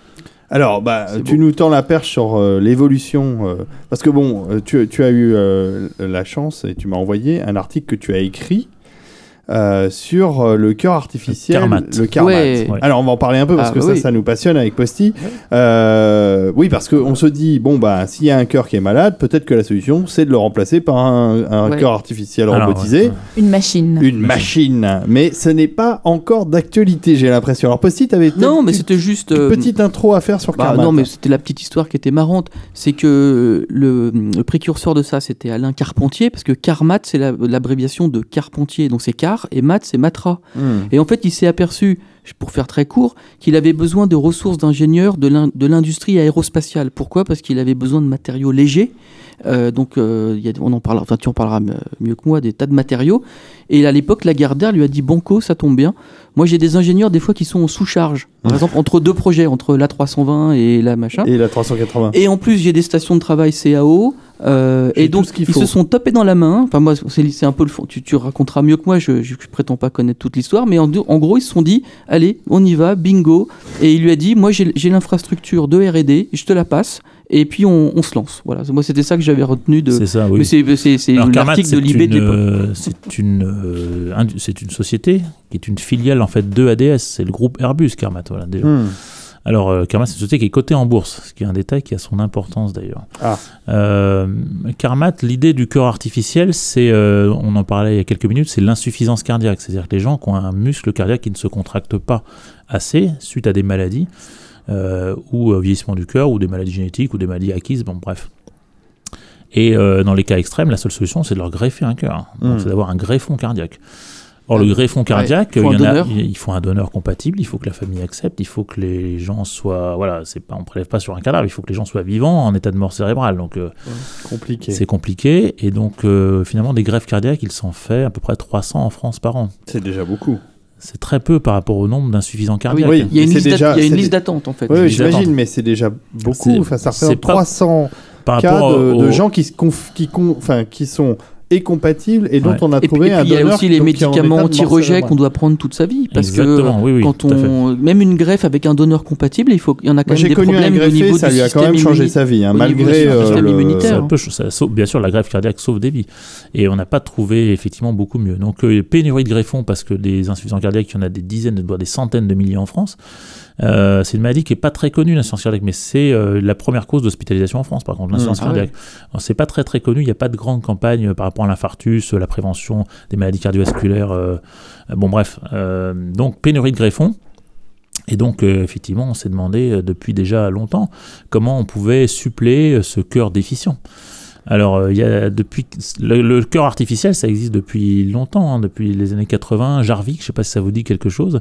Alors, bah, tu beau. nous tends la perche sur euh, l'évolution. Euh, parce que bon, tu, tu as eu euh, la chance, et tu m'as envoyé un article que tu as écrit euh, sur euh, le cœur artificiel, Carmat. le Carmat. Ouais. Ouais. Alors on va en parler un peu parce Ah, que bah ça, oui. ça nous passionne avec Posty. Euh, oui, parce qu'on se dit, bon, bah, s'il y a un cœur qui est malade, peut-être que la solution, c'est de le remplacer par un, un Ouais. cœur artificiel Alors, robotisé, ouais. Une machine. une machine. Mais ce n'est pas encore d'actualité, j'ai l'impression. Alors Posty, tu avais Non, mais c'était juste. une euh, petite intro à faire sur Bah, Carmat. non, mais c'était la petite histoire qui était marrante. C'est que le, le précurseur de ça, c'était Alain Carpentier, parce que Carmat, c'est la- l'abréviation de Carpentier. Donc c'est Car, et Mat, c'est Matra. Hmm. Et en fait, il s'est aperçu, pour faire très court, qu'il avait besoin de ressources d'ingénieurs de l'in- de l'industrie aérospatiale. Pourquoi ? Parce qu'il avait besoin de matériaux légers. Euh, donc, euh, il y a, on en parlera, enfin, tu en parleras m- mieux que moi, des tas de matériaux. Et à l'époque, Lagardère lui a dit Banco, ça tombe bien. Moi, j'ai des ingénieurs, des fois, qui sont en sous-charge. Par exemple, entre deux projets, entre l'A trois cent vingt et la machin. Et la trois cent quatre-vingts. Et en plus, j'ai des stations de travail C A O. Euh, J'ai et tout donc, ce qu'il ils faut. se sont tapés dans la main. Enfin, moi, c'est c'est un peu le fond. Tu, tu raconteras mieux que moi. Je, je, je prétends pas connaître toute l'histoire. Mais en, en gros, ils se sont dit allez, on y va, bingo. Et il lui a dit moi, j'ai j'ai l'infrastructure de R et D, je te la passe. Et puis, on, on se lance. Voilà. Moi, c'était ça que j'avais retenu de. C'est ça, oui. Mais c'est c'est- c'est Alors, Carmat, l'article de c'est Libé de une, l'époque. euh, c'est une, euh, indu- c'est une société qui est une filiale en fait de A D S. C'est le groupe Airbus Carmat, voilà déjà. Hmm. Alors euh, Carmat, c'est une société qui est cotée en bourse, ce qui est un détail qui a son importance d'ailleurs. Ah. Euh, Carmat, l'idée du cœur artificiel, c'est, euh, on en parlait il y a quelques minutes, c'est l'insuffisance cardiaque. C'est-à-dire que les gens qui ont un muscle cardiaque qui ne se contracte pas assez suite à des maladies euh, ou euh, vieillissement du cœur ou des maladies génétiques ou des maladies acquises, bon bref. Et euh, dans les cas extrêmes, la seule solution, c'est de leur greffer un cœur. Donc, Mm. c'est d'avoir un greffon cardiaque. Or, Ah, le greffon cardiaque, il faut il, un y en a, donneur. il il faut un donneur compatible, il faut que la famille accepte, il faut que les gens soient... Voilà, c'est pas, on ne prélève pas sur un cadavre, il faut que les gens soient vivants en état de mort cérébrale. Donc, euh, Compliqué. c'est compliqué. Et donc, euh, finalement, des greffes cardiaques, il s'en fait à peu près trois cents en France par an. C'est déjà beaucoup. C'est très peu par rapport au nombre d'insuffisants cardiaques. oui. Il y a une c'est liste déjà- d'att- il y a une c'est liste des- d'attente, en fait. Oui, oui, Liste j'imagine, d'attente. mais c'est déjà beaucoup. C'est- Enfin, ça c'est représente pas- trois cents Par cas rapport de, au- de gens qui, se conf- qui, con- enfin, qui sont et compatibles et dont Ouais. on a Et puis, trouvé et puis, un il y a donneur aussi les donc, qui est en état de médicaments mort anti-rejet cérébrale. qu'on doit prendre toute sa vie. Parce Exactement, que oui, oui, quand tout à fait. on, même une greffe avec un donneur compatible, il, faut, il y en a quand Moi, même j'ai des connu un problèmes au greffé, niveau ça du lui a quand système même changé immuni- sa vie, hein, au niveau malgré du euh, système le- immunitaire. Ça peut- ça sauve- bien sûr, la greffe cardiaque sauve des vies. Et on n'a pas trouvé effectivement beaucoup mieux. Donc, euh, pénurie de greffons, parce que des insuffisants cardiaques, il y en a des dizaines, voire des centaines de milliers en France. Euh, c'est une maladie qui n'est pas très connue, l'insuffisance cardiaque, mais c'est euh, la première cause d'hospitalisation en France, par contre, l'insuffisance Mmh, ah cardiaque. Alors, c'est pas très très connu, il n'y a pas de grande campagne euh, par rapport à l'infarctus, euh, la prévention des maladies cardiovasculaires. euh, euh, bon, bref. Euh, donc, pénurie de greffons. Et donc, euh, effectivement, on s'est demandé euh, depuis déjà longtemps comment on pouvait suppléer euh, ce cœur déficient. Alors, euh, il y a depuis le, le cœur artificiel, ça existe depuis longtemps, hein, depuis les années quatre-vingts. Jarvik, je ne sais pas si ça vous dit quelque chose.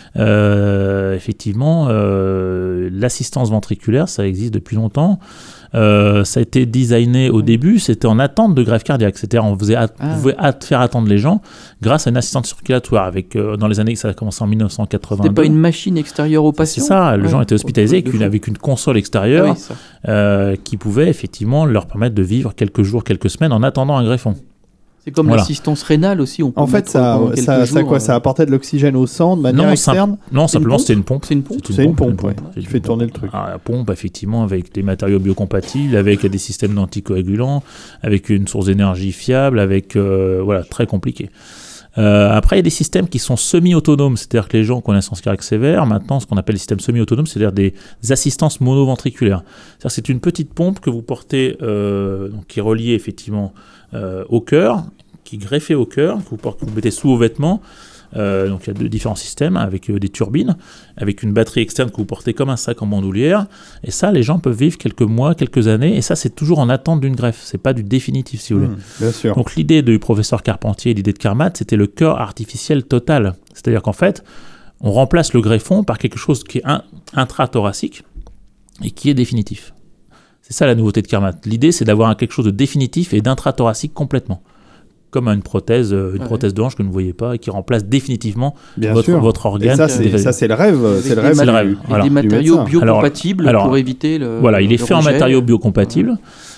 Euh, effectivement, euh, l'assistance ventriculaire, ça existe depuis longtemps. Euh, ça a été designé au début, c'était en attente de greffe cardiaque. C'est-à-dire, on, faisait at- Ah. on pouvait at- faire attendre les gens grâce à une assistance circulatoire. Avec, euh, dans les années, ça a commencé en mille neuf cent quatre-vingt-deux. C'était pas une machine extérieure au C'est patient. ça, les Ouais. gens étaient hospitalisés avec De une, fou. avec une console Ah extérieure oui, ça. euh, qui pouvait effectivement leur permettre de vivre quelques jours, quelques semaines en attendant un greffon. C'est comme Voilà. l'assistance rénale aussi. On peut En fait, mettre ça, pendant quelques ça, ça, jours, quoi, euh, ça apportait de l'oxygène au sang de manière Non, ça- externe. Non, C'est une simplement pompe c'était une pompe. C'est une pompe. C'est une pompe, ouais. C'est Qui une fait pompe. tourner le truc. Ah, la pompe, effectivement, avec des matériaux biocompatibles, avec des systèmes d'anticoagulants, avec une source d'énergie fiable, avec euh, voilà, très compliqué. Euh, après, il y a des systèmes qui sont semi-autonomes, c'est-à-dire que les gens qui ont une insuffisance cardiaque sévère, maintenant, ce qu'on appelle les systèmes semi-autonomes, c'est-à-dire des assistances monoventriculaires. C'est-à-dire que c'est une petite pompe que vous portez, euh, donc, qui est reliée effectivement euh, au cœur, qui est greffée au cœur, que vous, portez, que vous mettez sous vos vêtements. Euh, donc il y a deux différents systèmes avec euh, des turbines, avec une batterie externe que vous portez comme un sac en bandoulière. Et ça, les gens peuvent vivre quelques mois, quelques années. Et ça, c'est toujours en attente d'une greffe. C'est pas du définitif, si vous voulez. Mmh, bien sûr. Donc l'idée du professeur Carpentier, l'idée de Carmat, c'était le cœur artificiel total. C'est-à-dire qu'en fait, on remplace le greffon par quelque chose qui est un, intrathoracique et qui est définitif. C'est ça la nouveauté de Carmat. L'idée, c'est d'avoir un- quelque chose de définitif et d'intrathoracique complètement. Comme une prothèse, euh, une Ouais. prothèse de hanche que vous ne voyez pas et qui remplace définitivement Bien votre, sûr. votre Et organe. ça, c'est ça, c'est le rêve. Avec C'est le des rêve. C'est le mat- rêve. et Voilà. des Du matériaux médecin. biocompatibles Alors- pour éviter le. Voilà, il est le fait en rejet. matériaux biocompatibles.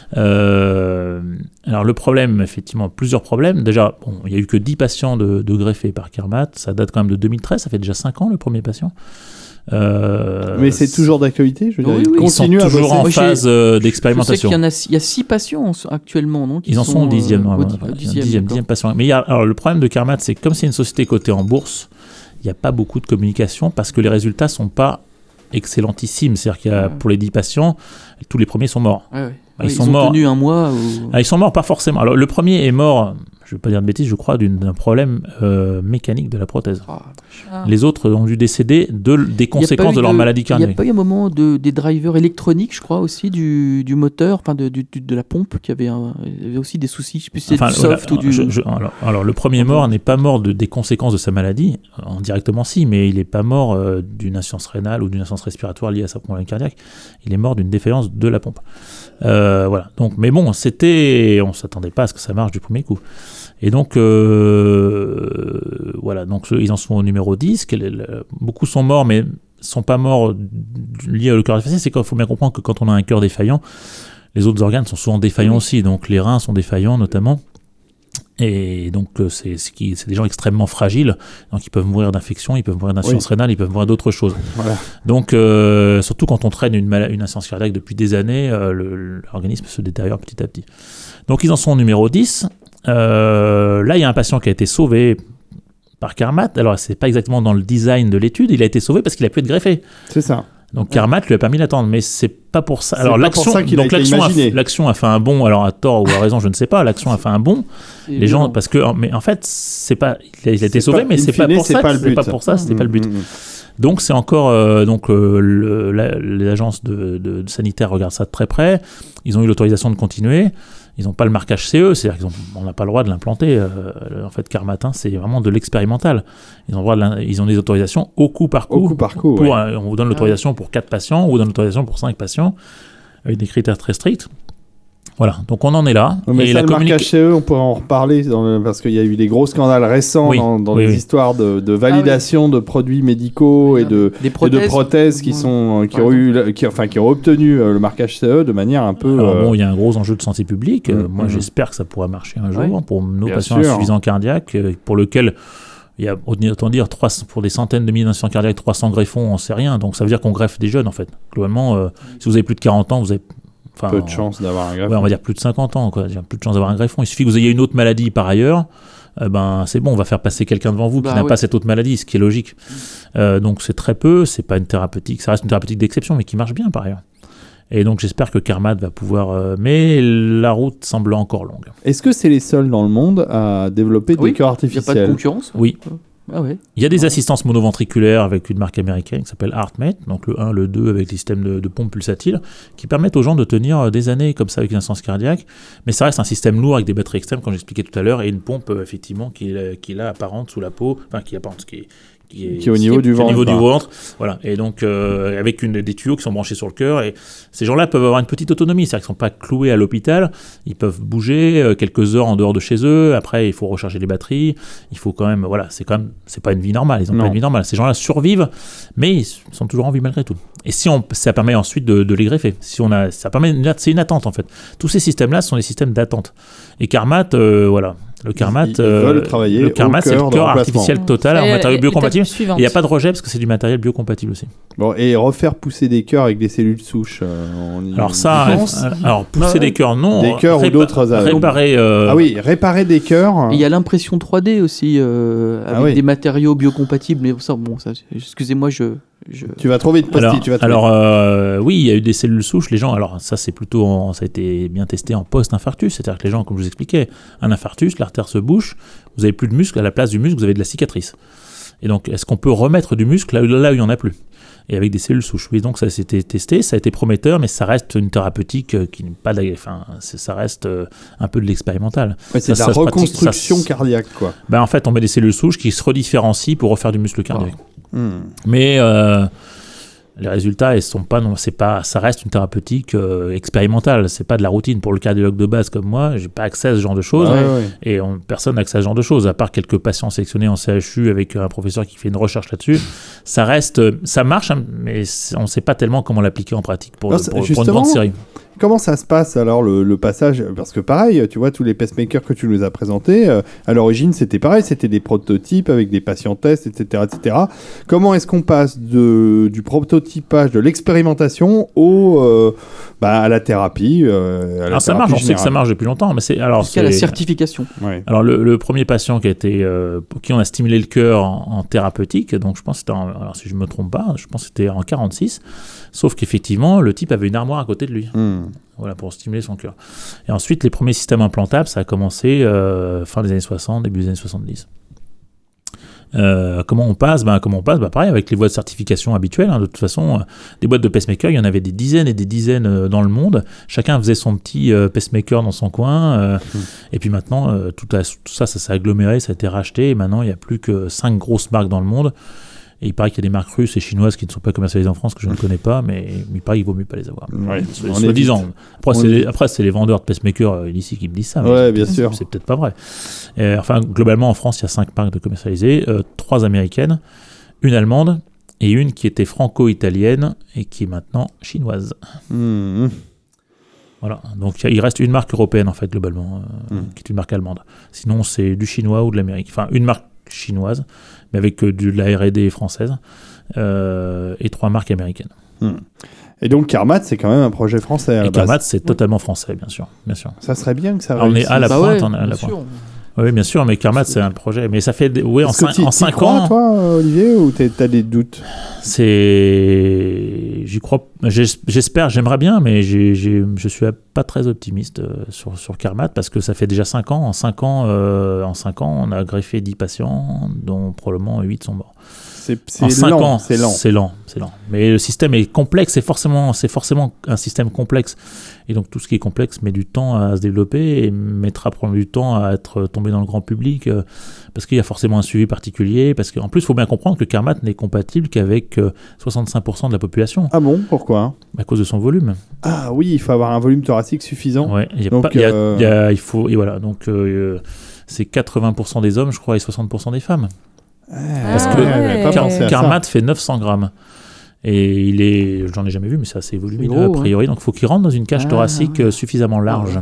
Euh, alors le problème, effectivement, plusieurs problèmes. Déjà, bon, il n'y a eu que dix patients de, de greffés par Carmat. Ça date quand même de deux mille treize, ça fait déjà cinq ans le premier patient. Euh, Mais c'est toujours d'actualité, je veux dire, Oui, ils oui, ils sont continuent à toujours bosser. en Moi, j'ai- phase euh, Je sais d'expérimentation. qu'il y en a, il y a six patients en- actuellement, non qui Ils en sont au dixième, euh, normalement. au di- Enfin, au il y a un dixième, dixième, d'accord. dixième patient. Mais il y a, alors, le problème de Carmat, c'est que comme c'est une société cotée en bourse, il n'y a pas beaucoup de communication parce que les résultats sont pas excellentissimes. C'est-à-dire qu'il y a, Ouais. pour les dix patients, tous les premiers sont morts. Ouais, ouais. Bah, ils Ouais, sont ont morts. tenu un mois. Ou... Ah, ils sont morts pas forcément. Alors le premier est mort, je ne vais pas dire de bêtises, je crois, d'une- d'un problème euh, mécanique de la prothèse. Ah, Ah. Les autres ont dû décéder de, des Il y a pas conséquences eu de leur maladie Il n'y a cardiaque. pas eu un moment de, des drivers électroniques, je crois, aussi, du, du moteur, enfin de, du- du- de la pompe, qui avait, un- il y avait aussi des soucis. Je sais plus si c'était Enfin, du soft voilà, ou du. je- je- alors, alors, le premier mort n'est pas mort de, des conséquences de sa maladie, en directement si, mais il n'est pas mort euh, d'une insuffisance rénale ou d'une insuffisance respiratoire liée à sa problème cardiaque. Il est mort d'une défaillance de la pompe. Euh, voilà. Donc, mais bon, c'était, on s'attendait pas à ce que ça marche du premier coup. Et donc, euh, voilà. Donc, ils en sont au numéro dix. Quel est le- beaucoup sont morts, mais sont pas morts liés au cœur défaillant. C'est qu'il faut bien comprendre que quand on a un cœur défaillant, les autres organes sont souvent défaillants Oui. aussi. Donc, les reins sont défaillants notamment. Et donc, euh, c'est c'est qui- c'est des gens extrêmement fragiles. Donc, ils peuvent mourir d'infection, ils peuvent mourir d'insuffisance Oui. rénale, ils peuvent mourir d'autres choses. Voilà. Donc, euh, surtout quand on traîne une, mala- une insuffisance cardiaque depuis des années, euh, le- l'organisme se détériore petit à petit. Donc, ils en sont au numéro dix. Euh, là, il y a un patient qui a été sauvé par Carmat. Alors, c'est pas exactement dans le design de l'étude. Il a été sauvé parce qu'il a pu être greffé. C'est ça. Donc, Carmat lui a permis d'attendre, mais c'est pas pour ça. C'est Alors, pas l'action, pour ça qu'il a donc été l'action, a, imaginé. l'action a fait un bond. Alors, à tort ou à raison, je ne sais pas. L'action a fait un bond. Et Les gens, violent. parce que, mais en fait, c'est pas. Il a, il a été C'est sauvé, pas- mais in c'est pas fine, pour c'est ça. pas le C'est but. pas pour ça. C'était pas le but. Mm, mm, mm. Donc c'est encore euh, donc euh, le- la- les agences de, de, de sanitaires regardent ça de très près. Ils ont eu l'autorisation de continuer. Ils n'ont pas le marquage C E, c'est-à-dire qu'on n'a pas le droit de l'implanter. Euh, en fait, Carmatin, c'est vraiment de l'expérimental. Ils ont, le droit de l'in- ils ont des autorisations au coup par coup. Au coup par coup, Pour, ouais. euh, on vous donne l'autorisation pour quatre patients, on vous donne l'autorisation pour cinq patients, avec des critères très stricts. Voilà, donc on en est là. Ouais, mais Et ça, le communique- marquage C E, on pourrait en reparler dans le- parce qu'il y a eu des gros scandales récents Oui, dans, dans oui, les oui. histoires de, de validation de produits médicaux et de, Des et de prothèses. prothèses qui sont euh, qui Par ont eu la- qui, enfin qui ont obtenu euh, le marquage C E de manière un peu Alors euh, bon, il y a un gros enjeu de santé publique. Euh, Mm, moi, mm. j'espère que ça pourra marcher un jour Ouais. pour nos Bien patients sûr. insuffisants cardiaques, euh, pour lequel il y a autant dire trois, pour des centaines de milliers d'insuffisants cardiaques, trois cents greffons, on sait rien. Donc ça veut dire qu'on greffe des jeunes en fait. Globalement, euh, si vous avez plus de quarante ans, vous avez enfin, peu de chance d'avoir un greffe. Ouais, on va dire plus de cinquante ans, quoi. Il y a plus de chance d'avoir un greffon. Il suffit que vous ayez une autre maladie par ailleurs. Euh, ben, c'est bon, on va faire passer quelqu'un devant vous qui Bah n'a oui. pas cette autre maladie, ce qui est logique. Euh, donc c'est très peu, c'est pas une thérapeutique, ça reste une thérapeutique d'exception, mais qui marche bien par ailleurs. Et donc j'espère que Carmat va pouvoir. euh, mais la route semble encore longue. Est-ce que c'est les seuls dans le monde à développer Oui, des cœurs Il n'y a pas de artificiels? concurrence. Oui. Ah ouais. Il y a des assistances monoventriculaires avec une marque américaine qui s'appelle HeartMate, donc le un, le deux avec des systèmes de, de pompe pulsatile, qui permettent aux gens de tenir euh, des années comme ça avec une insuffisance cardiaque. Mais ça reste un système lourd avec des batteries extrêmes, comme j'expliquais tout à l'heure, et une pompe euh, effectivement qui est, qui est là apparente sous la peau, enfin qui est apparente, qui est, qui est, Qui est au niveau qui est du au ventre, niveau du quoi. ventre. Voilà. Et donc euh, avec une, des tuyaux qui sont branchés sur le cœur, et ces gens-là peuvent avoir une petite autonomie, c'est-à-dire qu'ils ne sont pas cloués à l'hôpital, ils peuvent bouger euh, quelques heures en dehors de chez eux. Après, il faut recharger les batteries, il faut quand même, voilà, c'est quand même, c'est pas une vie normale. Ils n'ont Non. pas une vie normale. Ces gens-là survivent, mais ils sont toujours en vie malgré tout. Et si on, ça permet ensuite de, de les greffer. Si on a, ça permet, c'est une attente en fait. Tous ces systèmes-là sont des systèmes d'attente. Et Carmat, euh, voilà, le Carmat, Ils- ils veulent travailler le Carmat, au c'est le cœur de cœur remplacement. artificiel total, Ça y en est, matériau étape biocompatible. suivante. Il n'y a pas de rejet parce que c'est du matériel biocompatible aussi. Bon, et refaire pousser des cœurs avec des cellules souches. euh, on y- Alors ça, on y pense. euh, alors pousser Ouais. des cœurs, non. Des cœurs ou Répa- d'autres, euh, Réparer. euh, Ah oui, réparer des cœurs. Et il y a l'impression trois D aussi, euh, avec Ah oui. des matériaux biocompatibles. Mais ça, bon, ça, excusez-moi, je. je... Tu vas trouver une pastille. Alors, tu vas trouver. alors euh, oui, il y a eu des cellules souches. Les gens, alors ça c'est plutôt, en- ça a été bien testé en post-infarctus, c'est-à-dire que les gens, comme je vous expliquais, un infarctus, l'artère se bouche, vous avez plus de muscle, à la place du muscle, vous avez de la cicatrice. Et donc, est-ce qu'on peut remettre du muscle là, où- là où il n'y en a plus? Et avec des cellules souches. Oui, donc ça s'est été testé, ça a été prometteur, mais ça reste une thérapeutique euh, qui n'est pas, de- enfin, c'est- ça reste euh, un peu de l'expérimental. Ouais, c'est de ça- la ça se pratique, reconstruction ça se- cardiaque, quoi. Ben, en fait, on met des cellules souches qui se redifférencient pour refaire du muscle cardiaque. Hmm. Mais euh, les résultats, ils sont pas, non, c'est pas, ça reste une thérapeutique euh, expérimentale. C'est pas de la routine pour le cardiologue de base comme moi. J'ai pas accès à ce genre de choses. Ouais, ouais. Et on- personne n'a accès à ce genre de choses, à part quelques patients sélectionnés en C H U avec un professeur qui fait une recherche là-dessus. Ça reste, ça marche, hein, mais c'est- on ne sait pas tellement comment l'appliquer en pratique pour, Non, le- ça- pour, pour une justement, grande série. Comment ça se passe alors le, le passage? Parce que pareil, tu vois, tous les pacemakers que tu nous as présentés, euh, à l'origine c'était pareil, c'était des prototypes avec des patients tests, et cetera, et cetera. Comment est-ce qu'on passe de, du prototypage, de l'expérimentation au, euh, bah, à la thérapie euh, à la Alors ça thérapie marche, on sait que ça générale. marche depuis longtemps, mais c'est alors Jusqu'à la c'est- certification. Ouais. Alors le, le premier patient qui a été, euh, pour qui on a stimulé le cœur en, en thérapeutique, donc je pense que c'était, en, alors si je me trompe pas, je pense que c'était en quarante-six, sauf qu'effectivement le type avait une armoire à côté de lui, Hmm. voilà, pour stimuler son cœur. Et ensuite les premiers systèmes implantables, ça a commencé euh, fin des années soixante, début des années soixante-dix. Euh, comment on passe ben, Comment on passe ben, Pareil, avec les voies de certification habituelles. Hein, de toute façon, euh, des boîtes de pacemaker, il y en avait des dizaines et des dizaines euh, dans le monde. Chacun faisait son petit euh, pacemaker dans son coin. Euh, mmh. Et puis maintenant, euh, tout, a, tout ça, ça s'est aggloméré, ça a été racheté. Et maintenant, il n'y a plus que cinq grosses marques dans le monde. Et il paraît qu'il y a des marques russes et chinoises qui ne sont pas commercialisées en France, que je ne connais pas, mais il paraît qu'il vaut mieux pas les avoir. Ouais, soit, on soit disant. Après, On c'est évite. les, après, c'est les vendeurs de pacemakers euh, ici qui me disent ça. Mais Ouais, c'est, bien c'est, sûr. C'est peut-être pas vrai. Et, enfin, globalement, en France, il y a cinq marques de commercialisées, euh, trois américaines, une allemande et une qui était franco-italienne et qui est maintenant chinoise. Hmm. Voilà. Donc il reste une marque européenne en fait globalement, euh, Mm. qui est une marque allemande. Sinon c'est du chinois ou de l'Amérique. Enfin une marque chinoise, mais avec euh, de la R et D française euh, et trois marques américaines. Hmm. Et donc Carmat, c'est quand même un projet français à la Et base. Carmat c'est totalement français bien sûr, bien sûr. Ça serait bien que ça Alors, on est réussisse. à la Bah pointe, ouais, on est à la bien pointe. sûr. Oui bien sûr, mais Carmat c'est un projet, mais ça fait des- oui en Est-ce que cinq, t'y- en t'y cinq crois, ans. toi, Olivier, ou t'es- t'as des doutes? C'est, j'y crois, j'es- j'espère, j'aimerais bien, mais j'ai, j'ai, je suis pas très optimiste euh, sur sur Carmat parce que ça fait déjà cinq ans. En cinq ans, euh, en cinq ans, on a greffé dix patients, dont probablement huit sont morts. C'est, c'est En cinq lent, ans, c'est lent. c'est lent, c'est lent. Mais le système est complexe, c'est forcément, c'est forcément un système complexe. Et donc tout ce qui est complexe met du temps à se développer et mettra probablement du temps à être tombé dans le grand public euh, parce qu'il y a forcément un suivi particulier. Parce qu'en plus, il faut bien comprendre que Carmat n'est compatible qu'avec euh, soixante-cinq pour cent de la population Ah bon, pourquoi? à cause de son volume. Ah oui, il faut avoir un volume thoracique suffisant. Ouais, il y a Donc, pas, il y a- euh, il y a- il faut, et voilà, donc euh, c'est quatre-vingts pour cent des hommes, je crois, et soixante pour cent des femmes. Parce que j'avais pas ouais. pensé à Carmat ça. fait neuf cents grammes. Et il est, j'en ai jamais vu, mais c'est assez volumineux gros, a priori. Donc il faut qu'il rentre dans une cage Ah, thoracique ouais. euh, suffisamment large.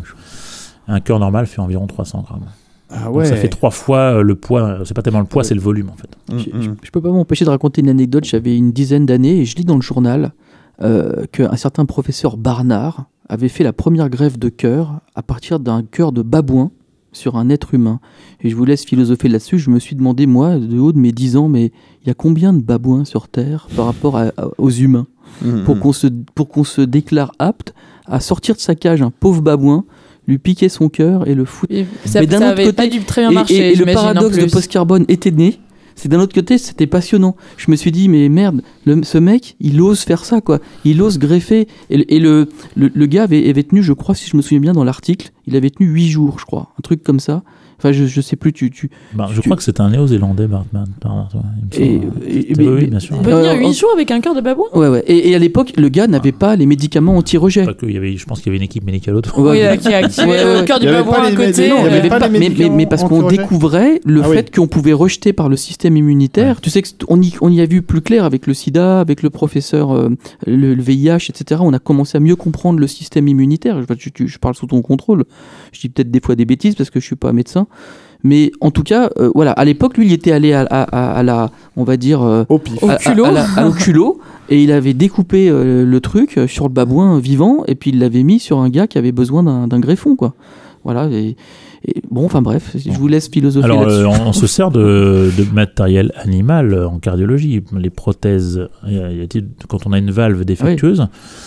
Un cœur normal fait environ trois cents grammes. Ah Donc ouais. ça fait trois fois euh, le poids. C'est pas tellement le poids, Ouais. c'est le volume en fait. Mm, Je, je- mm. je peux pas m'empêcher de raconter une anecdote. J'avais une dizaine d'années et je lis dans le journal euh, qu'un certain professeur Barnard avait fait la première greffe de cœur à partir d'un cœur de babouin sur un être humain. Et je vous laisse philosopher là-dessus. Je me suis demandé, moi, de haut de mes dix ans, mais il y a combien de babouins sur Terre par rapport à- à- aux humains Mm, pour mm. qu'on se, pour qu'on se déclare apte à sortir de sa cage un pauvre babouin, lui piquer son cœur et le foutre. Et ça, Mais d'un ça autre avait côté- pas dû très bien Et, marcher. et- et le j'imagine, en paradoxe de plus. post-carbone était né. C'est d'un autre côté, c'était passionnant. Je me suis dit, mais merde, le- ce mec, il ose faire ça, quoi. Il ose greffer. Et, le- et le, le, le gars avait, avait tenu, je crois, si je me souviens bien dans l'article, il avait tenu huit jours, je crois. Un truc comme ça. Enfin, je, je sais plus, tu. tu Bah, je Tu- crois que c'est un néo-zélandais, Bartman. Barnard, ouais, il me et, semble. et- Oui, mais- oui, mais- bien sûr. On peut tenir Euh, huit oh. jours avec un cœur de babouin. Ouais, ouais. Et, et à l'époque, le gars n'avait pas les médicaments anti-rejet. Pas que, il y avait, je pense qu'il y avait une équipe médicale autour. Ouais, Oui, ouais. euh, qui a activé Ouais, ouais. le cœur Il du y avait babouin pas à les côté. médicaments, Non, il y euh, avait mais, pas les mais- mais- médicaments mais parce qu'on anti-rejet. découvrait le Ah fait oui. qu'on pouvait rejeter par le système immunitaire. Tu sais qu'on y, on y a vu plus clair avec le sida, avec le professeur, euh, le, le V I H, et cetera. On a commencé à mieux comprendre le système immunitaire. Je, tu- tu- je parle sous ton contrôle. Je dis peut-être des fois des bêtises parce que je suis pas médecin. Mais en tout cas, euh, voilà, à l'époque, lui, il était allé à, à- à- à la, on va dire, euh, Au pif. Au à, à- culot. à la- à- au culot, et il avait découpé euh, le truc euh, sur le babouin vivant, et puis il l'avait mis sur un gars qui avait besoin d'un d'un greffon, quoi. Voilà. Et, et bon, enfin bref, je vous laisse philosopher Alors, là-dessus. euh, on, on se sert de, de matériel animal euh, en cardiologie. Les prothèses, il y a- il y a- quand on a une valve défectueuse,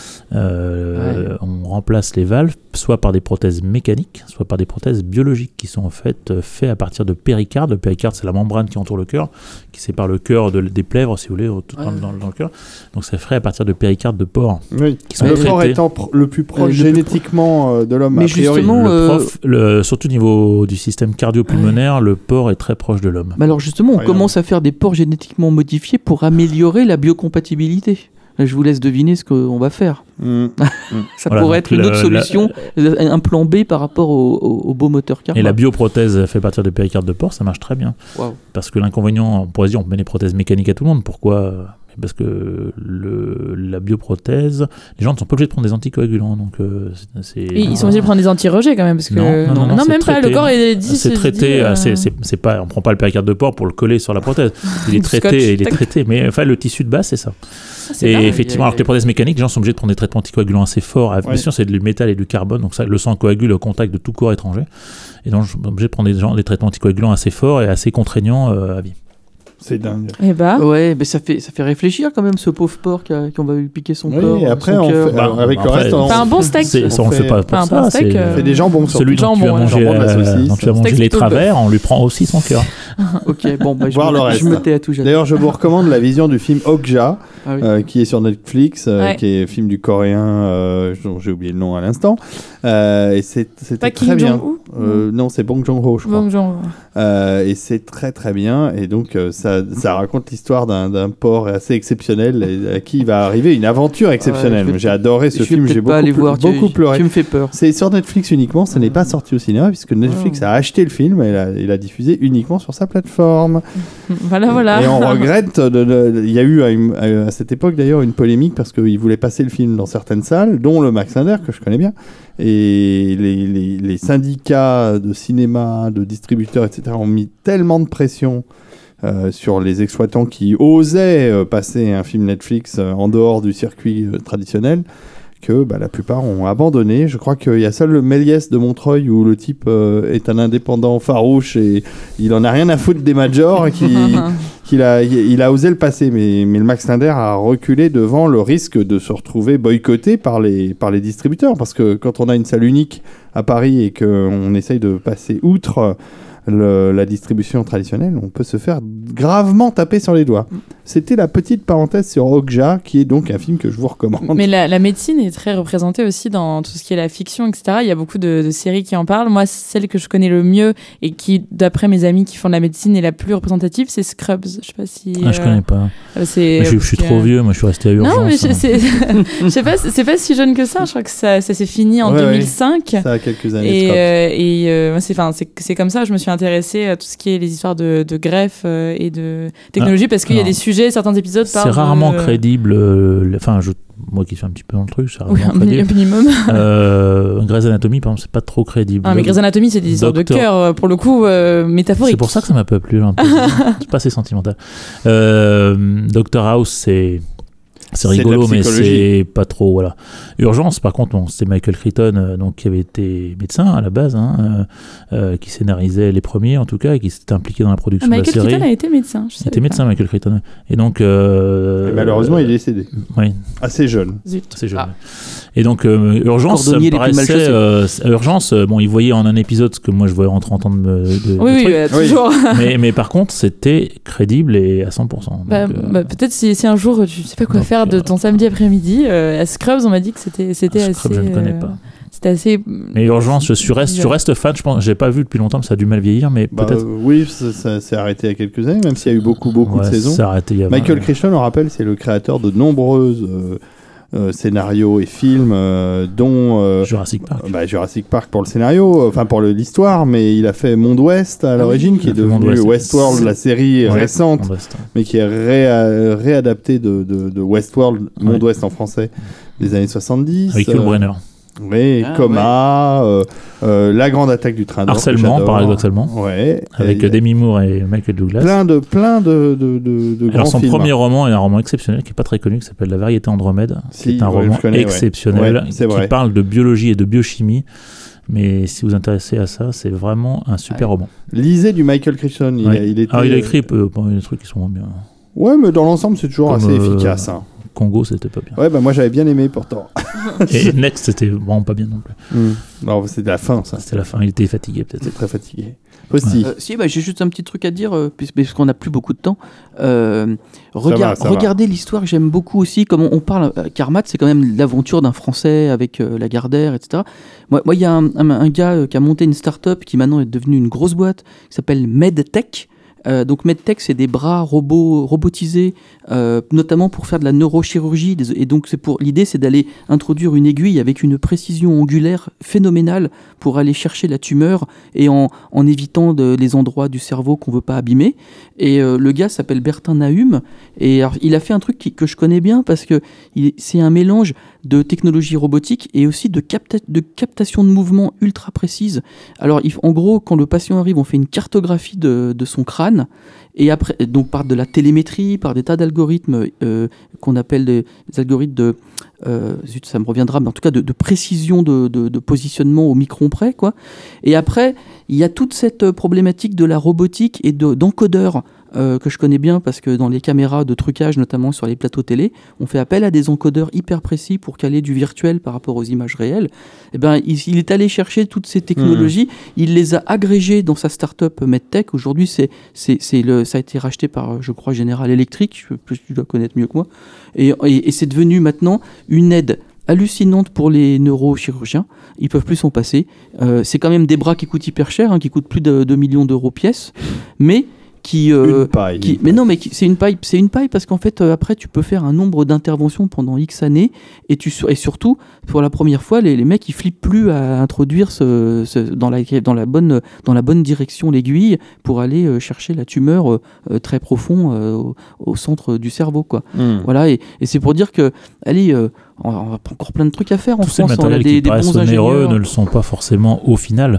euh, on remplace les valves soit par des prothèses mécaniques, soit par des prothèses biologiques qui sont en fait euh, faites à partir de péricarde. Le péricarde, c'est la membrane qui entoure le cœur, qui sépare le cœur de- des plèvres, si vous voulez, au- dans, Ouais. dans- dans le cœur. Donc, c'est fait à partir de péricarde de porc. Oui. Qui sont Le traités. porc étant pr- le plus proche Euh, le plus génétiquement euh, de l'homme, Mais a priori. justement, Le euh, prof, le- surtout au niveau du système cardio-pulmonaire, le porc est très proche de l'homme. Mais alors justement, on Incroyable. commence à faire des porcs génétiquement modifiés pour améliorer la biocompatibilité. Là, je vous laisse deviner ce qu'on va faire. Mm. Ça Voilà, pourrait donc être une le- autre la- solution, un plan B par rapport au, au- au beau moteur Karma. Et la bioprothèse fait partir de péricarde de porc, ça marche très bien. Waouh. Parce que l'inconvénient, on pourrait se dire, on met des prothèses mécaniques à tout le monde. Pourquoi, parce que le, la bioprothèse, les gens ne sont pas obligés de prendre des anticoagulants. Donc, euh, c'est, c'est, Et ils sont obligés de prendre des anti-rejets quand même. Parce que... Non, non, non, non, c'est même pas. traité. Le corps est dit. C'est traité. Euh... C'est, c'est, c'est pas, on prend pas le péricarde de porc pour le coller sur la prothèse. Il est traité. Scotch, il est tac. traité. Mais enfin, le tissu de base, c'est ça. Ah, c'est et dingue. effectivement, alors que les prothèses mécaniques, les gens sont obligés de prendre des traitements anticoagulants assez forts. Bien Ouais. sûr, c'est du métal et du carbone. Donc, ça, le sang coagule au contact de tout corps étranger. Et donc, je suis obligé de prendre des, gens, des traitements anticoagulants assez forts et assez contraignants euh, à vie. C'est dingue. Et bah. Ouais, mais ça fait, ça fait réfléchir quand même ce pauvre porc qui, a- qui on va lui piquer son Oui, corps. et après, son on cœur. fait, Bah, euh, avec après, le reste, on, Enfin, un bon steak. C'est, ça, on on le fait fait- pas pour enfin, un ça. bon steak, c'est, euh, on fait des jambons sur celui dont jambon, tu as ouais. mangé, Jambon de la euh, saucisse. dont tu as Steak mangé les plutôt beurre. travers, on lui prend aussi son cœur. Ok, bon, bah, je, Voir me, le reste. je me tais à tout jamais. D'ailleurs, je vous recommande la vision du film Okja, Ah oui. euh, qui est sur Netflix, euh, Ouais. qui est un film du coréen, euh, dont j'ai oublié le nom à l'instant. Euh, et c'est, c'était Pas très Kim bien. Jong-un Euh, non, c'est Bong Joon-ho, je crois. Bon, genre. Euh, et c'est très très bien. Et donc, euh, ça, ça raconte l'histoire d'un, d'un porc assez exceptionnel et à qui va arriver une aventure exceptionnelle. Ouais, je vais- J'ai adoré ce Je vais film, peut-être j'ai pas beaucoup, aller ple- voir, tu- beaucoup pleuré. Tu me fais peur. C'est sur Netflix uniquement, ça n'est pas sorti au cinéma puisque Netflix a acheté le film et l'a, et l'a diffusé uniquement sur sa plateforme. Voilà, voilà. Et on regrette, de- de- il y a eu à, une- à cette époque d'ailleurs une polémique parce qu'ils voulaient passer le film dans certaines salles, dont le Max Linder que je connais bien. Et les, les- les syndicats de cinéma, de distributeurs, et cetera ont mis tellement de pression euh, sur les exploitants qui osaient euh, passer un film Netflix euh, en dehors du circuit euh, traditionnel que bah, la plupart ont abandonné. Je crois qu'il y a seul le Méliès de Montreuil où le type euh, est un indépendant farouche et il en a rien à foutre des majors qui, qu'il a, il a osé le passer. Mais, mais le Max Linder a reculé devant le risque de se retrouver boycotté par les, par les distributeurs. Parce que quand on a une salle unique à Paris et qu'on essaye de passer outre le- la distribution traditionnelle, on peut se faire gravement taper sur les doigts. C'était la petite parenthèse sur Okja, qui est donc un film que je vous recommande. Mais la, la médecine est très représentée aussi dans tout ce qui est la fiction, et cetera. Il y a beaucoup de, de séries qui en parlent. Moi, celle que je connais le mieux et qui, d'après mes amis qui font de la médecine, est la plus représentative, c'est Scrubs. Je sais pas si. Ah, je euh, connais pas. euh, C'est, Mais je, je suis parce trop que- vieux, moi je suis resté à urgence. Non, mais je, hein. c'est, je sais pas, c'est pas si jeune que ça. Je crois que ça, ça s'est fini en Ouais, deux mille cinq. Ça a quelques années. Et, Scrubs. euh, et euh, moi, c'est, enfin, c'est, c'est comme ça, je me suis intéressée à tout ce qui est les histoires de, de greffe euh, et de technologie, parce qu'il y a alors, des sujets, certains épisodes C'est parlent de- rarement crédible. euh, le- Enfin, je, moi qui suis un petit peu dans le truc, c'est Oui, rarement un mini- un crédible. minimum. Euh, Grey's Anatomy, par exemple, c'est pas trop crédible. Ah, mais Grey's Anatomy, c'est des histoires de Docteur- cœur, euh, pour le coup, euh, métaphoriques. C'est pour ça que ça m'a pas plu. Là, un peu. C'est pas assez sentimental. Euh, Doctor House, c'est. C'est C'est de la rigolo, mais psychologie. c'est pas trop. Voilà. Urgence, par contre, bon, c'était Michael Crichton, euh, donc, qui avait été médecin à la base, hein, euh, euh, qui scénarisait les premiers en tout cas, et qui s'était impliqué dans la Ah, production de la Michael série. Keaton a été médecin. Je Il savais était pas. médecin, Michael Crichton. Et donc. euh, Et malheureusement, il est décédé. Oui, Assez jeune. Zut. c'est jeune. Ah. Et donc, euh, Urgence, ça Cordonnier me les plus mal paraissait. chaussés. euh, c- Urgence, euh, bon, il voyait en un épisode ce que moi je voyais en trente ans de, me- de, de Oui, oui, trucs. euh, Oui. toujours. mais, mais par contre, c'était crédible et à cent pour cent. Donc, Bah, euh, bah, peut-être si, si un jour tu sais pas quoi donc, faire de euh, ton samedi après-midi, euh, à Scrubs, on m'a dit que c'était c'était Ah, assez. Scrubs, je ne connais euh, pas. C'était assez. Mais Urgence, je suis reste, je reste fan. Je pense, j'ai pas vu depuis longtemps, mais ça a du mal vieillir, mais Bah, peut-être. euh, oui, ça, ça s'est arrêté il y a quelques années, même s'il y a eu beaucoup, beaucoup Ouais, de saisons. ça a arrêté il y a Michael vingt- Crichton, on rappelle, c'est le créateur de nombreuses euh, euh, scénarios et films, euh, dont euh, Jurassic Park. bah, Jurassic Park pour le scénario, euh, enfin pour le- l'histoire, mais il a fait Monde Ouest à l'origine, oui, qui il est a fait devenu Monde Ouest. Westworld, la série Ouais, récente, on reste. mais qui est ré- réadaptée de, de, de Westworld, Monde Ouais. Ouest en français, des années soixante-dix. Avec euh, Yul Brynner. Oui, Ah, Coma, euh, euh, La Grande Attaque du Train d'Or. que Harcèlement, j'adore. paradoxalement. Ouais. Avec Et- Demi Moore et Michael Douglas. plein de plein de de, de, de grands Alors son films. premier roman est un roman exceptionnel qui est pas très connu, qui s'appelle La Variété Andromède, Si, qui est un ouais, roman je connais, ouais. exceptionnel, Ouais, c'est qui vrai. parle de biologie et de biochimie. Mais si vous vous intéressez à ça, c'est vraiment un super roman. Lisez du Michael Crichton. Il, Ouais. a, il était, Alors il a écrit euh, bon, des trucs qui sont moins bien. Ouais, mais dans l'ensemble, c'est toujours Comme, assez euh, efficace. Hein. Congo, c'était pas bien. Ouais, bah moi j'avais bien aimé pourtant. Et Next, c'était vraiment pas bien non plus. Hmm. Non, c'était la fin, ça. C'était la fin, il était fatigué peut-être. C'était très fatigué. Aussi. Euh, si, bah, j'ai juste un petit truc à dire, euh, puis- parce qu'on n'a plus beaucoup de temps. Euh, va, regarde- ça va. regardez l'histoire que j'aime beaucoup aussi. Comme on, on parle, euh, Karmat, c'est quand même l'aventure d'un Français avec euh, la Gardère, et cetera. Moi, moi, il y a un, un- un gars euh, qui a monté une start-up qui maintenant est devenue une grosse boîte, qui s'appelle MedTech. Euh, donc MedTech, c'est des bras robots, robotisés, euh, notamment pour faire de la neurochirurgie. Et donc c'est pour, l'idée, c'est d'aller introduire une aiguille avec une précision angulaire phénoménale pour aller chercher la tumeur et en, en évitant de, les endroits du cerveau qu'on veut pas abîmer. Et euh, le gars s'appelle Bertin Nahum. Et alors, il a fait un truc qui, que je connais bien parce que il, c'est un mélange de technologie robotique et aussi de, capta- de captation de mouvements ultra précise. Alors, il, en gros, quand le patient arrive, on fait une cartographie de, de son crâne et après, donc par de la télémétrie, par des tas d'algorithmes euh, qu'on appelle des, des algorithmes de, euh, zut, ça me reviendra, mais en tout cas de, de précision de, de, de positionnement au micron près, quoi. Et après, il y a toute cette problématique de la robotique et de, d'encodeurs. Euh, que je connais bien parce que dans les caméras de trucage, notamment sur les plateaux télé, on fait appel à des encodeurs hyper précis pour caler du virtuel par rapport aux images réelles. Et ben, il, il est allé chercher toutes ces technologies, mmh. il les a agrégées dans sa start-up MedTech. Aujourd'hui, c'est, c'est, c'est le, ça a été racheté par, je crois, General Electric, je, tu dois connaître mieux que moi, et, et, et c'est devenu maintenant une aide hallucinante pour les neurochirurgiens. Ils peuvent plus s'en passer. Euh, c'est quand même des bras qui coûtent hyper cher, hein, qui coûtent plus de deux millions d'euros pièce, mais Qui, euh, une paille. Qui, mais non, mais qui, c'est une paille, c'est une paille parce qu'en fait, euh, après, tu peux faire un nombre d'interventions pendant X années et, tu, et surtout, pour la première fois, les, les mecs, ils flippent plus à introduire ce, ce, dans, la, dans, la bonne, dans la bonne direction l'aiguille pour aller euh, chercher la tumeur euh, très profond euh, au, au centre du cerveau, quoi. Mm. Voilà, et, et c'est pour dire que, allez, euh, on a encore plein de trucs à faire en Tous France. Ces matériels on a des, qui des paraissent bons onéreux ingénieurs. ne le sont pas forcément au final.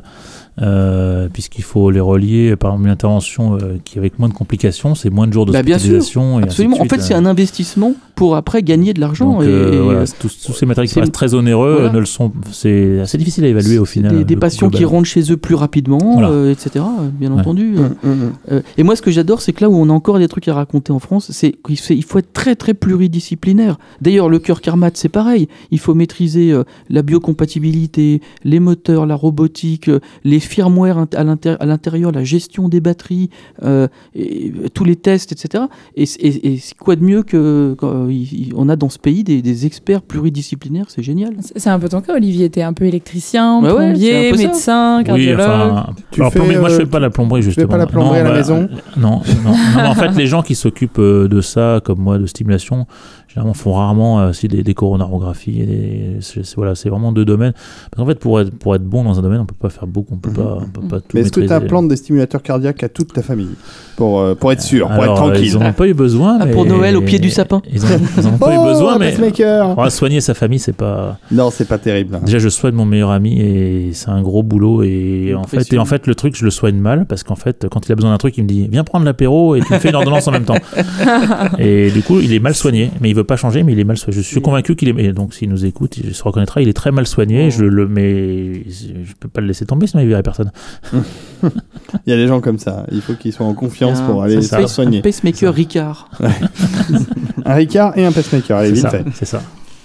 Euh, puisqu'il faut les relier par exemple une intervention euh, qui avec moins de complications, c'est moins de jours d'hospitalisation. Bah absolument. En fait, c'est un investissement pour après gagner de l'argent. Donc, et, euh, voilà, tous, tous ces matériels qui paraissent très onéreux voilà. ne le sont. C'est assez difficile à évaluer au final. Des, des patients global. qui rentrent chez eux plus rapidement, voilà. euh, et cetera. Bien ouais. entendu. Mmh, mmh. Euh, et moi, ce que j'adore, c'est que là où on a encore des trucs à raconter en France, c'est qu'il faut être très très pluridisciplinaire. D'ailleurs, le cœur Carmat, c'est pareil. Il faut maîtriser euh, la biocompatibilité, les moteurs, la robotique, euh, les firmware à l'intérieur, à l'intérieur, la gestion des batteries, euh, et, tous les tests, et cetera. Et, et, et quoi de mieux que quand il, on a dans ce pays des, des experts pluridisciplinaires, c'est génial. C'est un peu ton cas, Olivier. T'es un peu électricien, ouais, plombier, ouais, médecin, cardiologue. Oui, enfin, alors, fais, plombier, euh, moi, je fais pas la plomberie justement. Tu fais pas la plomberie non, à la bah, maison. Non, non, non. En fait, les gens qui s'occupent de ça, comme moi, de stimulation, généralement font rarement euh, aussi des, des coronarographies. Et des, c'est, c'est, voilà, c'est vraiment deux domaines. Parce qu'en fait, pour être, pour être bon dans un domaine, on peut pas faire beaucoup, on peut pas, on peut pas tout Mais est-ce maîtriser. que tu implantes des stimulateurs cardiaques à toute ta famille pour, euh, pour être sûr, pour Alors, être tranquille? Ils n'en ont pas eu besoin. Ah, mais... pour Noël, au pied du sapin. Ils n'en ont pas oh, eu besoin, mais pacemaker. soigner sa famille, c'est pas. Non, c'est pas terrible. Déjà, je soigne mon meilleur ami et c'est un gros boulot. Et en fait, et en fait, le truc, je le soigne mal parce qu'en fait, quand il a besoin d'un truc, il me dit viens prendre l'apéro et tu me fais une ordonnance en même temps. Et du coup, il est mal soigné, mais il veut pas changer, mais il est mal soigné. Je suis convaincu qu'il est. Et donc, s'il nous écoute, il se reconnaîtra. Il est très mal soigné. Oh. Je le, mais je peux pas le laisser tomber, sinon il verrait personne. Il y a des gens comme ça. Il faut qu'ils soient en confiance un, pour aller se faire soigner. Un pacemaker Ricard. Ouais. Un Ricard et un pacemaker. Allez, c'est vite ça, fait. C'est ça.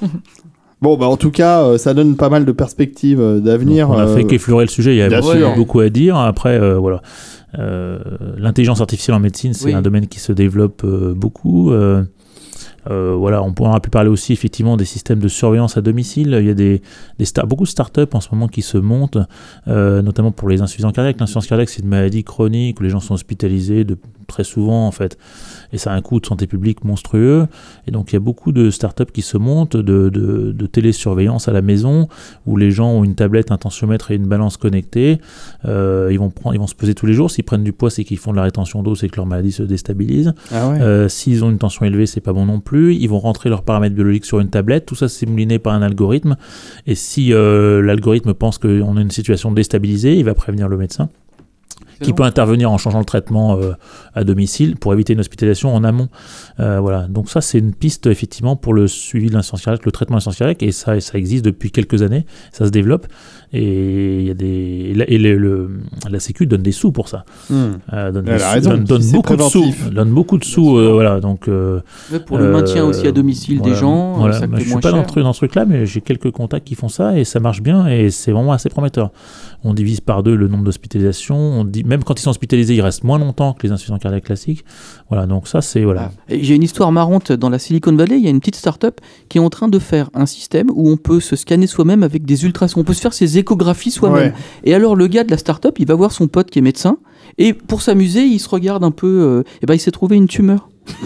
Bon, bah en tout cas, euh, ça donne pas mal de perspectives euh, d'avenir. Donc, on a euh... fait qu'effleurer le sujet. Il y a beaucoup, sûr. beaucoup à dire. Après, euh, voilà. Euh, l'intelligence artificielle en médecine, c'est oui. un domaine qui se développe euh, beaucoup. Euh, Euh, voilà, on pourra pu parler aussi effectivement des systèmes de surveillance à domicile. Il y a des, des star- beaucoup de startups en ce moment qui se montent, euh, notamment pour les insuffisants cardiaques. L'insuffisance cardiaque, c'est une maladie chronique où les gens sont hospitalisés de, très souvent en fait, et ça a un coût de santé publique monstrueux. Et donc il y a beaucoup de startups qui se montent, de, de, de télésurveillance à la maison, où les gens ont une tablette, un tensiomètre et une balance connectée. Euh, ils vont prendre, ils vont se peser tous les jours. S'ils prennent du poids, c'est qu'ils font de la rétention d'eau, c'est que leur maladie se déstabilise. Ah ouais. euh, s'ils ont une tension élevée, c'est pas bon non plus. Ils vont rentrer leurs paramètres biologiques sur une tablette, tout ça c'est mouliné par un algorithme, et si euh, l'algorithme pense qu'on a une situation déstabilisée, il va prévenir le médecin qui bon. peut intervenir en changeant le traitement euh, à domicile pour éviter une hospitalisation en amont. Euh, voilà. Donc ça c'est une piste effectivement pour le suivi de l'insuffisance cardiaque, le traitement de l'insuffisance cardiaque, et ça, ça existe depuis quelques années, ça se développe, et il y a des et le, le, la Sécu donne des sous pour ça. Mmh. Euh, donne, des sous, donne, donne beaucoup de sous, donne beaucoup de sous, euh, voilà. Donc euh, ouais, pour le euh, maintien aussi à domicile voilà, des gens, voilà. ça Bah, coûte je moins suis pas cher. dans, truc, dans ce truc-là, mais j'ai quelques contacts qui font ça et ça marche bien et c'est vraiment assez prometteur. On divise par deux le nombre d'hospitalisations, on dit, même quand ils sont hospitalisés, ils restent moins longtemps que les insuffisants cardiaques classiques. Voilà, donc ça, c'est... Voilà. Et j'ai une histoire marrante dans la Silicon Valley. Il y a une petite start-up qui est en train de faire un système où on peut se scanner soi-même avec des ultrasons. On peut se faire ses échographies soi-même. Ouais. Et alors, le gars de la start-up, il va voir son pote qui est médecin. Et pour s'amuser, il se regarde un peu. Euh, et ben, il s'est trouvé une tumeur.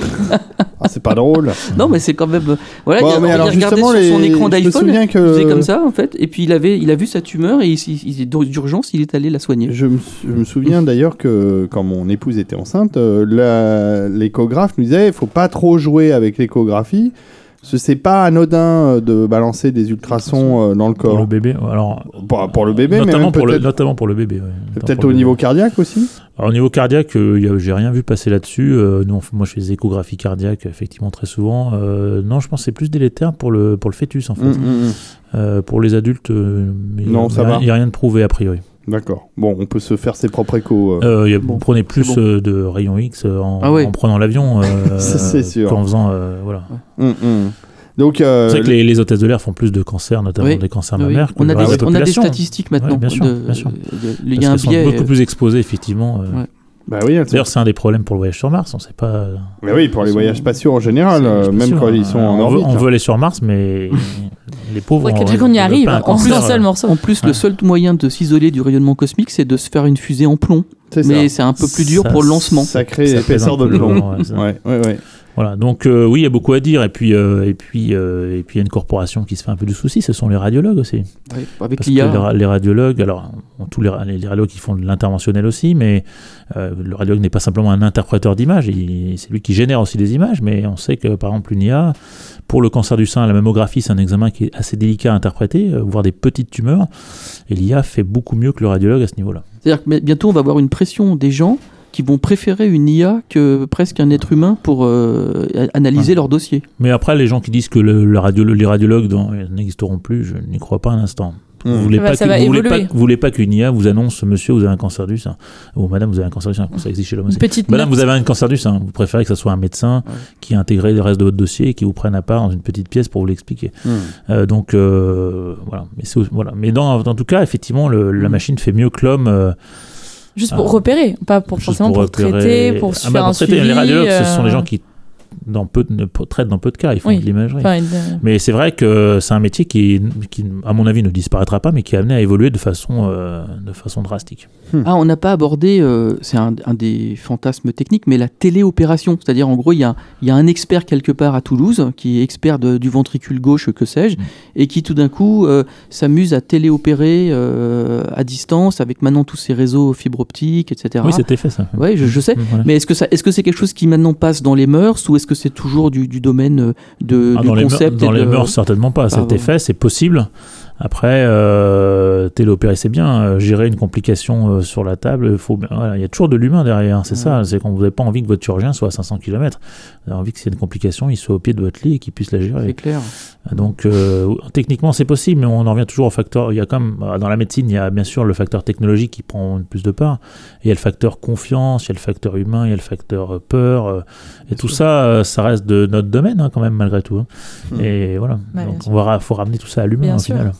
Ah, c'est pas drôle. Non, mais c'est quand même. euh, Voilà, Bon, il, mais il alors, regardait sur justement, son les- écran je me d'iPhone. souviens que- Il faisait comme ça, en fait. Et puis, il, avait, il a vu sa tumeur et il, il, il- d'urgence, il est allé la soigner. Je me, je me souviens d'ailleurs que quand mon épouse était enceinte, euh, la- l'échographe nous disait il faut pas trop jouer avec l'échographie. Parce que c'est pas anodin euh, de balancer des ultrasons euh, dans le Pour corps. le bébé, alors... Pour, pour le bébé, mais notamment, même pour le, peut-être notamment pour le bébé, ouais. Notamment peut-être pour au le niveau bébé. cardiaque aussi. Alors, au niveau cardiaque, euh, y a- j'ai rien vu passer là-dessus. Euh, nous, on fait- moi, je fais des échographies cardiaques, effectivement, très souvent. Euh, non, je pense que c'est plus délétère pour le, pour le fœtus, en fait. Mm, mm, mm. Euh, pour les adultes, euh, il Non, ça va. n'y a rien de prouvé, a priori. D'accord. Bon, on peut se faire ses propres échos. euh. Euh, y a- Bon, vous prenez plus c'est bon. euh, de rayons X euh, en, Ah ouais. en prenant l'avion euh, C'est- c'est sûr. qu'en faisant... euh, voilà. Mm, mm. Donc, euh, C'est vrai que les, les hôtesses de l'air font plus de cancers, notamment Oui. des cancers Oui, mammaires. que on, a le des, reste de la on a des population. statistiques maintenant. Ouais, bien sûr, de- bien sûr. de- Il y a un Parce qu'elles biais. sont beaucoup euh, plus exposées, effectivement. euh. Ouais. bah oui, elles sont- D'ailleurs, c'est un des problèmes pour le voyage sur Mars. On sait pas. bah oui, pour les voyages spatiaux en général, C'est- euh, je suis même sûr, quand hein. ils sont en on veut, orbite. on veut aller sur Mars, mais les pauvres. Faudrait on- que- qu'on y ils veulent arrive pas un en cancer, un seul euh. morceau. En plus, Ouais. le seul moyen de s'isoler du rayonnement cosmique, c'est de se faire une fusée en plomb. C'est ça. Mais c'est un peu plus dur Ça, pour le lancement. Sacrée Ça épaisseur pèse de un peu plomb. lourd, ouais, ça. Ouais, ouais, ouais. Voilà, donc euh, oui, il y a beaucoup à dire. Et puis, euh, et puis, euh, et puis, il y a une corporation qui se fait un peu du souci. Ce sont les radiologues aussi. Ouais, avec Parce l'I A. que les, ra- les radiologues, alors bon, tous les, ra- les radiologues qui font de l'interventionnel aussi, mais euh, le radiologue n'est pas simplement un interpréteur d'images, il- c'est lui qui génère aussi des images, mais on sait que par exemple une I A, pour le cancer du sein, la mammographie, c'est un examen qui est assez délicat à interpréter, euh, voire des petites tumeurs, et l'I A fait beaucoup mieux que le radiologue à ce niveau-là. C'est-à-dire que bientôt, on va avoir une pression des gens qui vont préférer une I A que presque un être humain pour euh, analyser Ouais. leur dossier. Mais après, les gens qui disent que le, le radiolo- les radiologues dans- n'existeront plus, je n'y crois pas un instant. Mmh. Vous voulez Ça va- pas ça que- va vous voulez pas, évoluer. vous voulez pas qu'une I A vous annonce monsieur vous avez un cancer du sein ou madame vous avez un cancer du sein, ça existe chez l'homme aussi. Une petite Madame note. vous avez un cancer du sein, vous préférez que ce soit un médecin Ouais. qui a intégré le reste de votre dossier et qui vous prenne à part dans une petite pièce pour vous l'expliquer. Mm. Euh, donc euh, voilà, mais c'est voilà, mais dans en tout cas effectivement le- la Mm. machine fait mieux que l'homme. euh, Juste pour Ah. repérer, pas pour juste forcément pour, repérer- traiter, pour Ah faire bah, un traiter, suivi. les radiologues ce sont euh, des gens qui dans peu de, ne- traitent dans peu de cas, ils font Oui. de l'imagerie. enfin, une- Mais c'est vrai que c'est un métier qui, qui, à mon avis, ne disparaîtra pas, mais qui est amené à évoluer de façon, euh, de façon drastique. Ah, on n'a pas abordé, euh, c'est un, un des fantasmes techniques, mais la téléopération. C'est-à-dire, en gros, il y a, il y a un expert quelque part à Toulouse, qui est expert de- du ventricule gauche, que sais-je, Mm. et qui tout d'un coup euh, s'amuse à téléopérer euh, à distance, avec maintenant tous ces réseaux fibre optique, et cetera. Oui, c'était fait ça. Ouais, je, je sais. Voilà. Mais est-ce que, ça, est-ce que c'est quelque chose qui maintenant passe dans les mœurs, ou est-ce que c'est toujours du, du domaine euh, de, Ah, du dans les, mœurs, concept dans et les de- mœurs, certainement pas. Ah, C'était bon. fait, c'est possible. Après, euh, téléopérer, c'est bien. Euh, gérer une complication euh, sur la table, il faut, voilà, il y a toujours de l'humain derrière. C'est Ouais. ça. C'est quand vous n'avez pas envie que votre chirurgien soit à cinq cents kilomètres. Vous avez envie que s'il y a une complication, il soit au pied de votre lit et qu'il puisse la C'est gérer. clair. Donc, euh, techniquement, c'est possible, mais on en revient toujours au facteur. Il y a comme dans la médecine, il y a bien sûr le facteur technologique qui prend une plus de part. Et il y a le facteur confiance, il y a le facteur humain, il y a le facteur euh, peur. euh, et Bien tout sûr. ça, euh, ça reste de notre domaine hein, quand même malgré tout. hein. Hmm. Et voilà. Bah, Donc, bien sûr. on va ra- faut ramener tout ça à l'humain Bien au sûr. final.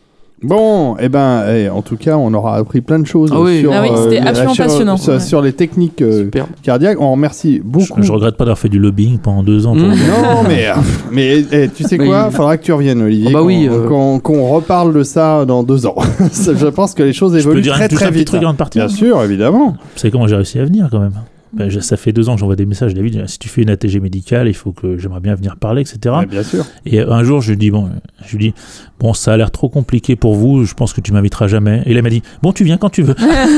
Bon, eh ben, eh, en tout cas, on aura appris plein de choses Ah oui. sur, Ah oui, c'était les- absolument sur- passionnant. sur, Ouais. sur les techniques euh, Super. cardiaques. On remercie Je, beaucoup. je regrette pas d'avoir fait du lobbying pendant deux ans. Pour Mmh. Non, mais, mais eh, tu sais Mais quoi, il- faudra que tu reviennes, Olivier. Ah bah qu'on, oui, euh. qu'on- qu'on reparle de ça dans deux ans. Je pense que les choses Je peux évoluent dire très un, juste très un petit vite. truc avant de partir. Bien sûr, évidemment. Vous savez comment j'ai réussi à venir quand même. Ben, je- ça fait deux ans que j'envoie des messages, David. Si tu fais une A T G médicale, il faut que j'aimerais bien venir parler, et cetera. Ouais, bien sûr. Et un jour, je lui dis bon, je lui dis bon, ça a l'air trop compliqué pour vous. Je pense que tu m'inviteras jamais. Et là, il m'a dit bon, tu viens quand tu veux.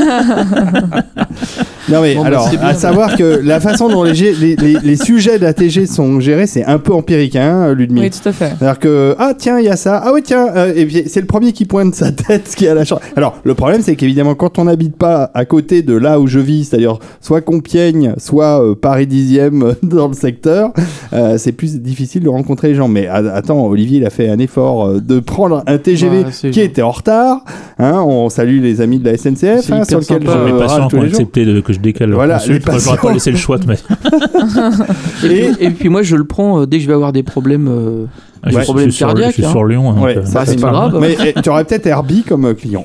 Non mais Bon, bah, alors, c'est bien. à savoir que la façon dont les, gé- les, les, les sujets d'A T G sont gérés, c'est un peu empirique, hein, Ludmille. Oui, tout à fait. C'est-à-dire que, ah tiens, il y a ça, ah oui tiens, euh, et puis c'est le premier qui pointe sa tête qui a la chance. Alors, le problème, c'est qu'évidemment, quand on n'habite pas à côté de là où je vis, c'est-à-dire soit Compiègne, soit euh, Paris dixième euh, dans le secteur, euh, c'est plus difficile de rencontrer les gens. Mais a- attends, Olivier, il a fait un effort euh, de prendre un T G V Ouais, c'est qui gen- était en retard. Hein, on salue les amis de la S N C F, C'est hein, hyper sur lequel sympa. je les patients râle qui tous ont les jours. accepté de, que je décale Voilà, leur consulte. les Moi, je n'aurais patients. pas laissé le choix de mettre. Et, puis, et puis moi, je le prends euh, dès que je vais avoir des problèmes, euh, Ah, je, Ouais. suis- problème je suis sur, cardiaque, je suis hein. sur Lyon. donc, Ouais, euh, ça, bah, c'est c'est pas pas grave. Mais eh, tu aurais peut-être Herbie comme euh, client.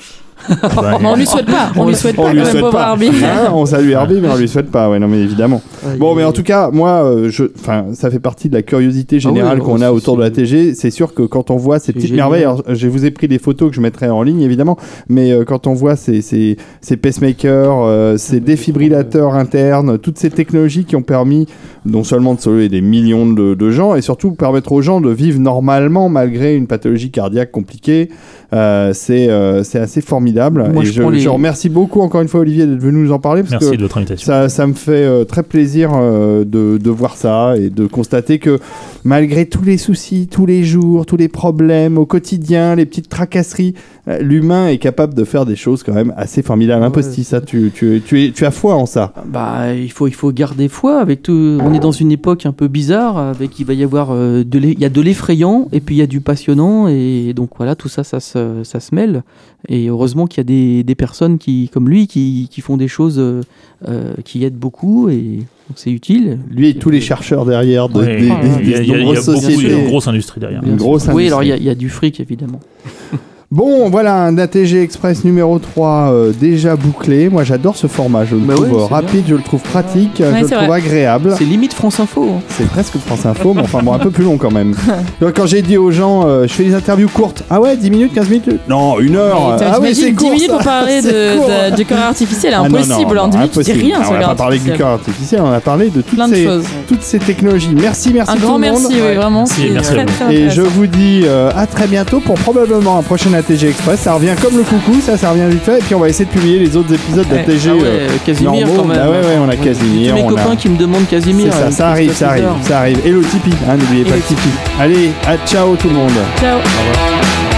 Bah, Mais on lui souhaite pas, on lui souhaite On pas lui quand même, souhaite pauvre pas. Herbie. Hein, on salue Herbie, mais on lui souhaite pas. Ouais, non, mais évidemment. Bon, mais en tout cas, moi, euh, je, enfin, ça fait partie de la curiosité générale Ah oui, qu'on a c'est- autour de la T G. C'est sûr que quand on voit ces c'est petites génial. merveilles, alors, je vous ai pris des photos que je mettrai en ligne, évidemment, mais euh, quand on voit ces, ces, ces pacemakers, euh, ces défibrillateurs internes, toutes ces technologies qui ont permis non seulement de sauver des millions de, de gens, et surtout permettre aux gens de vivre normalement malgré une pathologie cardiaque compliquée, euh, c'est euh, c'est assez formidable. Moi, et je je, prends les- je remercie beaucoup encore une fois Olivier d'être venu nous en parler, parce Merci que de votre invitation. ça, ça me fait euh, très plaisir euh, de, de voir ça et de constater que malgré tous les soucis, tous les jours, tous les problèmes au quotidien, les petites tracasseries, euh, l'humain est capable de faire des choses quand même assez formidables. Ouais, Imposti, c'est- ça, tu, tu, tu, es, tu as foi en ça. Bah, il faut, il faut garder foi avec tout. On est dans une époque un peu bizarre, avec il va y avoir euh, de l'e- il y a de l'effrayant et puis il y a du passionnant et donc voilà, tout ça, ça se, ça se mêle. Et heureusement qu'il y a des, des personnes qui, comme lui, qui, qui font des choses euh, euh, qui aident beaucoup et donc c'est utile. Lui et tous les chercheurs derrière de, Ouais, des, des, il y a, il y a- il y a nombreuses beaucoup, il y a sociétés. une grosse industrie derrière. Une grosse Oui, alors industrie. il y a- il y, a du fric évidemment. Bon, voilà, un A T G Express numéro trois euh, déjà bouclé. Moi, j'adore ce format. Je le Bah trouve ouais, euh, c'est rapide, je le trouve pratique, je le c'est trouve vrai. agréable. C'est limite France Info. hein. C'est presque France Info, mais enfin bon, un peu plus long quand même. Donc, quand j'ai dit aux gens, euh, je fais des interviews courtes. Ah ouais, dix minutes, quinze minutes Non, une heure. Mais Ah ouais, c'est t'imagines court. dix minutes ça. pour parler C'est de, court. de- du corps artificiel, Ah, non, impossible. non, en dix non, minutes, tu dis impossible. rien Ah, sur on le n'a corps pas parlé du artificiel. cœur artificiel, on a parlé de toutes, Plein de ces, choses. toutes ces technologies. Merci, merci Un tout grand le monde. merci, oui, vraiment. Merci, c'est merci très, à vous. très Et je intéressant. vous dis euh, à très bientôt pour probablement un prochain A T G Express. Ça revient comme le coucou, ça, ça revient vite fait. Et puis on va essayer de publier les autres épisodes d'A T G. Ah ouais, euh, Casimir normaux. quand même. Ah ouais, ouais, on a Casimir. Tous mes on copains a... qui me demandent Casimir. C'est ça, euh, ça arrive, ça arrive, Twitter. ça arrive. Et le Tipeee, hein, n'oubliez Et pas le le Tipeee. Allez, à ciao tout le monde. Ciao. Au revoir.